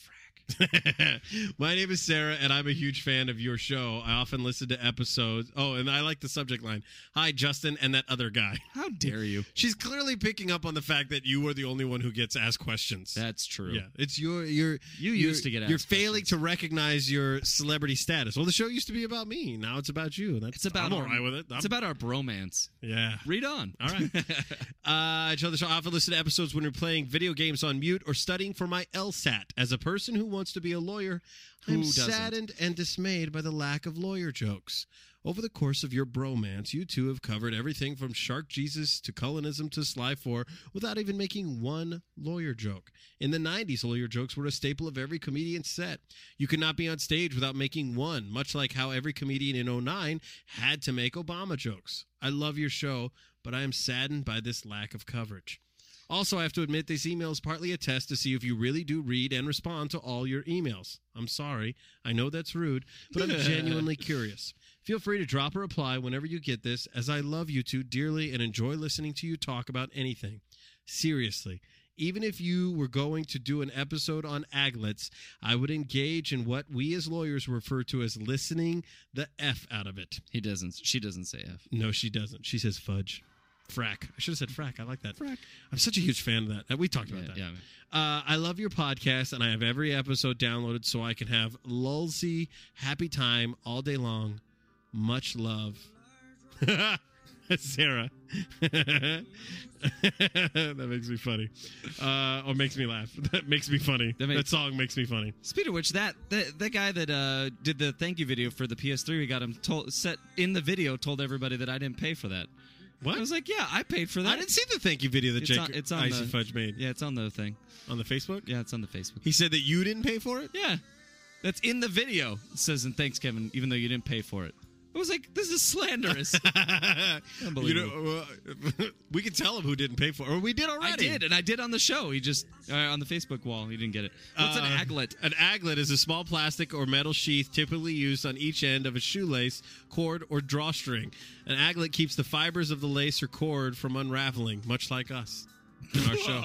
Speaker 2: My name is Sarah, and I'm a huge fan of your show. I often listen to episodes. Oh, and I like the subject line. Hi, Justin, and that other guy.
Speaker 3: How dare you?
Speaker 2: She's clearly picking up on the fact that you are the only one who gets asked questions.
Speaker 3: That's true.
Speaker 2: Yeah, it's your your
Speaker 3: You
Speaker 2: you're-
Speaker 3: used to get asked
Speaker 2: You're failing
Speaker 3: questions.
Speaker 2: to recognize your celebrity status. Well, the show used to be about me. Now it's about you. And that's
Speaker 3: It's about
Speaker 2: I'm all
Speaker 3: our,
Speaker 2: right with it. I'm-
Speaker 3: It's about our bromance.
Speaker 2: yeah.
Speaker 3: Read on.
Speaker 2: All right. uh, I tell the show I often listen to episodes when we're playing video games on mute or studying for my LSAT. As a person who wants to be a lawyer,
Speaker 3: Who
Speaker 2: I'm
Speaker 3: doesn't?
Speaker 2: saddened and dismayed by the lack of lawyer jokes. Over the course of your bromance, you two have covered everything from Shark Jesus to Cullinism to Sly four without even making one lawyer joke. In the nineties, lawyer jokes were a staple of every comedian's set. You could not be on stage without making one, much like how every comedian in oh nine had to make Obama jokes. I love your show, but I am saddened by this lack of coverage. Also, I have to admit this email is partly a test to see if you really do read and respond to all your emails. I'm sorry. I know that's rude, but I'm genuinely curious. Feel free to drop a reply whenever you get this, as I love you two dearly and enjoy listening to you talk about anything. Seriously, even if you were going to do an episode on aglets, I would engage in what we as lawyers refer to as listening the F out of it.
Speaker 3: He doesn't. She doesn't say F.
Speaker 2: No, she doesn't. She says fudge. Frack. I should have said frack. I like that. Frack. I'm such a huge fan of that. We talked about
Speaker 3: Yeah,
Speaker 2: that.
Speaker 3: yeah.
Speaker 2: Uh, I love your podcast, and I have every episode downloaded so I can have lulzy, happy time all day long. Much love. Sarah. That makes me funny. Uh, or makes me laugh. That makes me funny.
Speaker 3: That
Speaker 2: That,
Speaker 3: makes-
Speaker 2: song makes me funny.
Speaker 3: Speaking of which, that that, that guy that uh, did the thank you video for the P S three, we got him told set in the video, told everybody that I didn't pay for that.
Speaker 2: What?
Speaker 3: I was like, yeah, I paid for that.
Speaker 2: I didn't see the thank you video that
Speaker 3: It's
Speaker 2: Jake
Speaker 3: on- it's on
Speaker 2: Icy
Speaker 3: the-
Speaker 2: Fudge made
Speaker 3: Yeah, it's on the thing.
Speaker 2: on the Facebook.
Speaker 3: Yeah, it's on the Facebook.
Speaker 2: He said that you didn't pay for it?
Speaker 3: Yeah, that's in the video. It says, and thanks, Kevin, even though you didn't pay for it. I was like, this is slanderous.
Speaker 2: You
Speaker 3: Unbelievable.
Speaker 2: know, uh, we can tell him who didn't pay for it. Or we did already.
Speaker 3: I did, and I did on the show. He just, uh, on the Facebook wall, he didn't get it. What's
Speaker 2: Uh,
Speaker 3: an aglet?
Speaker 2: An aglet is a small plastic or metal sheath typically used on each end of a shoelace, cord, or drawstring. An aglet keeps the fibers of the lace or cord from unraveling, much like us in our show.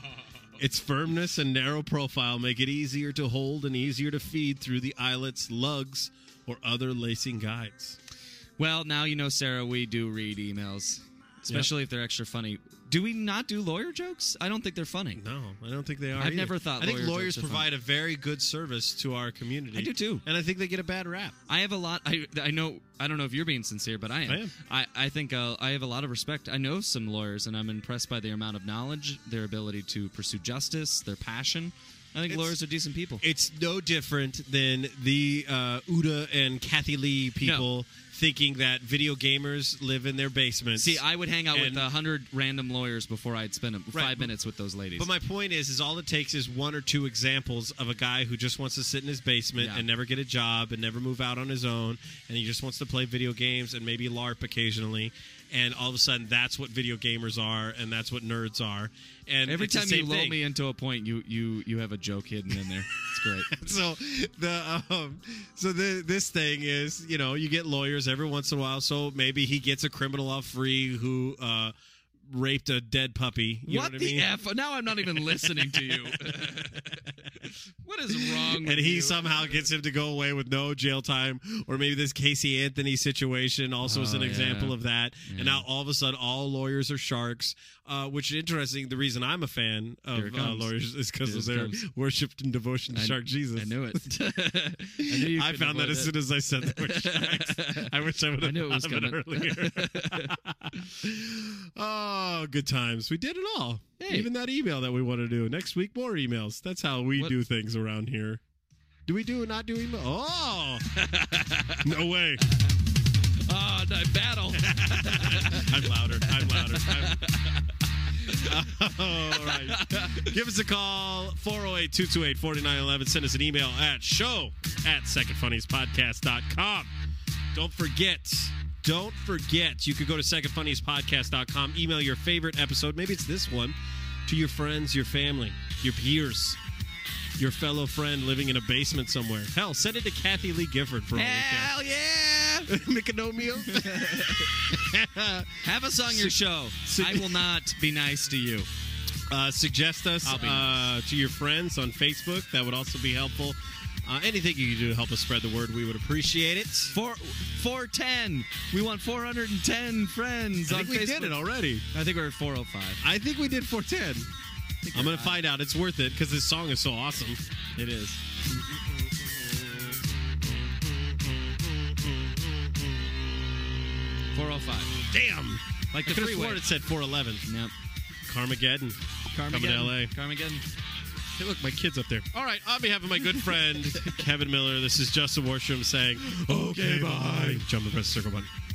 Speaker 2: Its firmness and narrow profile make it easier to hold and easier to feed through the eyelets, lugs, or other lacing guides.
Speaker 3: Well, now you know, Sarah, we do read emails, especially if they're extra funny. Do we not do lawyer jokes? I don't think they're funny.
Speaker 2: No, I don't think they are.
Speaker 3: I've
Speaker 2: either.
Speaker 3: never thought
Speaker 2: I think
Speaker 3: lawyer
Speaker 2: lawyers
Speaker 3: jokes are
Speaker 2: provide a very good service to our community.
Speaker 3: I do too.
Speaker 2: And I think they get a bad rap.
Speaker 3: I have a lot. I I know. I don't know if you're being sincere, but I am.
Speaker 2: I am.
Speaker 3: I, I think uh, I have a lot of respect. I know some lawyers, and I'm impressed by their amount of knowledge, their ability to pursue justice, their passion. I think
Speaker 2: It's-
Speaker 3: lawyers are decent people.
Speaker 2: It's no different than the uh, Uda and Kathy Lee people thinking that video gamers live in their basements.
Speaker 3: See, I would hang out
Speaker 2: And-
Speaker 3: with a hundred random lawyers before I'd spend a,
Speaker 2: Right,
Speaker 3: five
Speaker 2: but-
Speaker 3: minutes with those ladies.
Speaker 2: But my point is, is all it takes is one or two examples of a guy who just wants to sit in his basement
Speaker 3: Yeah.
Speaker 2: and never get a job and never move out on his own, and he just wants to play video games and maybe LARP occasionally, and all of a sudden that's what video gamers are and that's what nerds are. And
Speaker 3: Every
Speaker 2: it's the
Speaker 3: time
Speaker 2: same
Speaker 3: you lull
Speaker 2: thing.
Speaker 3: me into a point, you you you have a joke hidden in there. It's great.
Speaker 2: So the um, so the this thing is, you know, you get lawyers every once in a while. So maybe he gets a criminal off free who uh, raped a dead puppy. You
Speaker 3: What
Speaker 2: know what
Speaker 3: the
Speaker 2: I mean?
Speaker 3: F? Now I'm not even listening to you. What is wrong with
Speaker 2: And he
Speaker 3: you?
Speaker 2: somehow gets him to go away with no jail time, or maybe this Casey Anthony situation also is
Speaker 3: Oh,
Speaker 2: an
Speaker 3: yeah.
Speaker 2: example of that.
Speaker 3: Yeah.
Speaker 2: And now all of a sudden, all lawyers are sharks, uh, which is interesting. The reason I'm a fan
Speaker 3: Here
Speaker 2: of
Speaker 3: it
Speaker 2: uh,
Speaker 3: comes.
Speaker 2: lawyers is because
Speaker 3: Here
Speaker 2: of
Speaker 3: it
Speaker 2: their
Speaker 3: comes.
Speaker 2: worship and devotion to
Speaker 3: I-
Speaker 2: Shark Jesus.
Speaker 3: I knew it. I knew you
Speaker 2: I
Speaker 3: couldn't
Speaker 2: found that
Speaker 3: avoid
Speaker 2: as soon as I said the word sharks. I wish I would
Speaker 3: I
Speaker 2: have
Speaker 3: knew it was
Speaker 2: thought of it
Speaker 3: coming.
Speaker 2: earlier. Oh, good times. We did it all.
Speaker 3: Hey.
Speaker 2: Even that email that we want to do. Next week, more emails. That's how we
Speaker 3: What-
Speaker 2: do things around here. Do we do or not do email? Oh! No way.
Speaker 3: Oh, no, battle.
Speaker 2: I'm louder. I'm louder. I'm... All right. Give us a call, four oh eight, two two eight, four nine one one. Send us an email at show at second funniest podcast dot com. Don't forget, don't forget, you could go to second funniest podcast dot com, email your favorite episode, maybe it's this one, to your friends, your family, your peers, your fellow friend living in a basement somewhere. Hell, send it to Kathy Lee Gifford for all we care.
Speaker 3: Hell yeah!
Speaker 2: Miconomio.
Speaker 3: Have us on your show. I will not be nice to you.
Speaker 2: Uh, suggest us
Speaker 3: I'll be
Speaker 2: uh, to your friends on Facebook. That would also be helpful. Uh, anything you can do to help us spread the word, we would appreciate it.
Speaker 3: Four, four ten. We want four hundred ten friends
Speaker 2: I
Speaker 3: on
Speaker 2: think we
Speaker 3: Facebook.
Speaker 2: did it already.
Speaker 3: I think we're at four oh five.
Speaker 2: I think we did four ten. I'm going to find out. It's worth it because this song is so awesome.
Speaker 3: It is. four oh five.
Speaker 2: Damn.
Speaker 3: Like
Speaker 2: I
Speaker 3: the
Speaker 2: could have
Speaker 3: freeway.
Speaker 2: sworn it said four eleven.
Speaker 3: Yep.
Speaker 2: Carmageddon. Coming to L A.
Speaker 3: Carmageddon.
Speaker 2: Hey, look, my kid's up there. All right, on behalf of my good friend, Kevin Miller, this is Justin Worsham saying, okay, bye. Jump and press the circle button.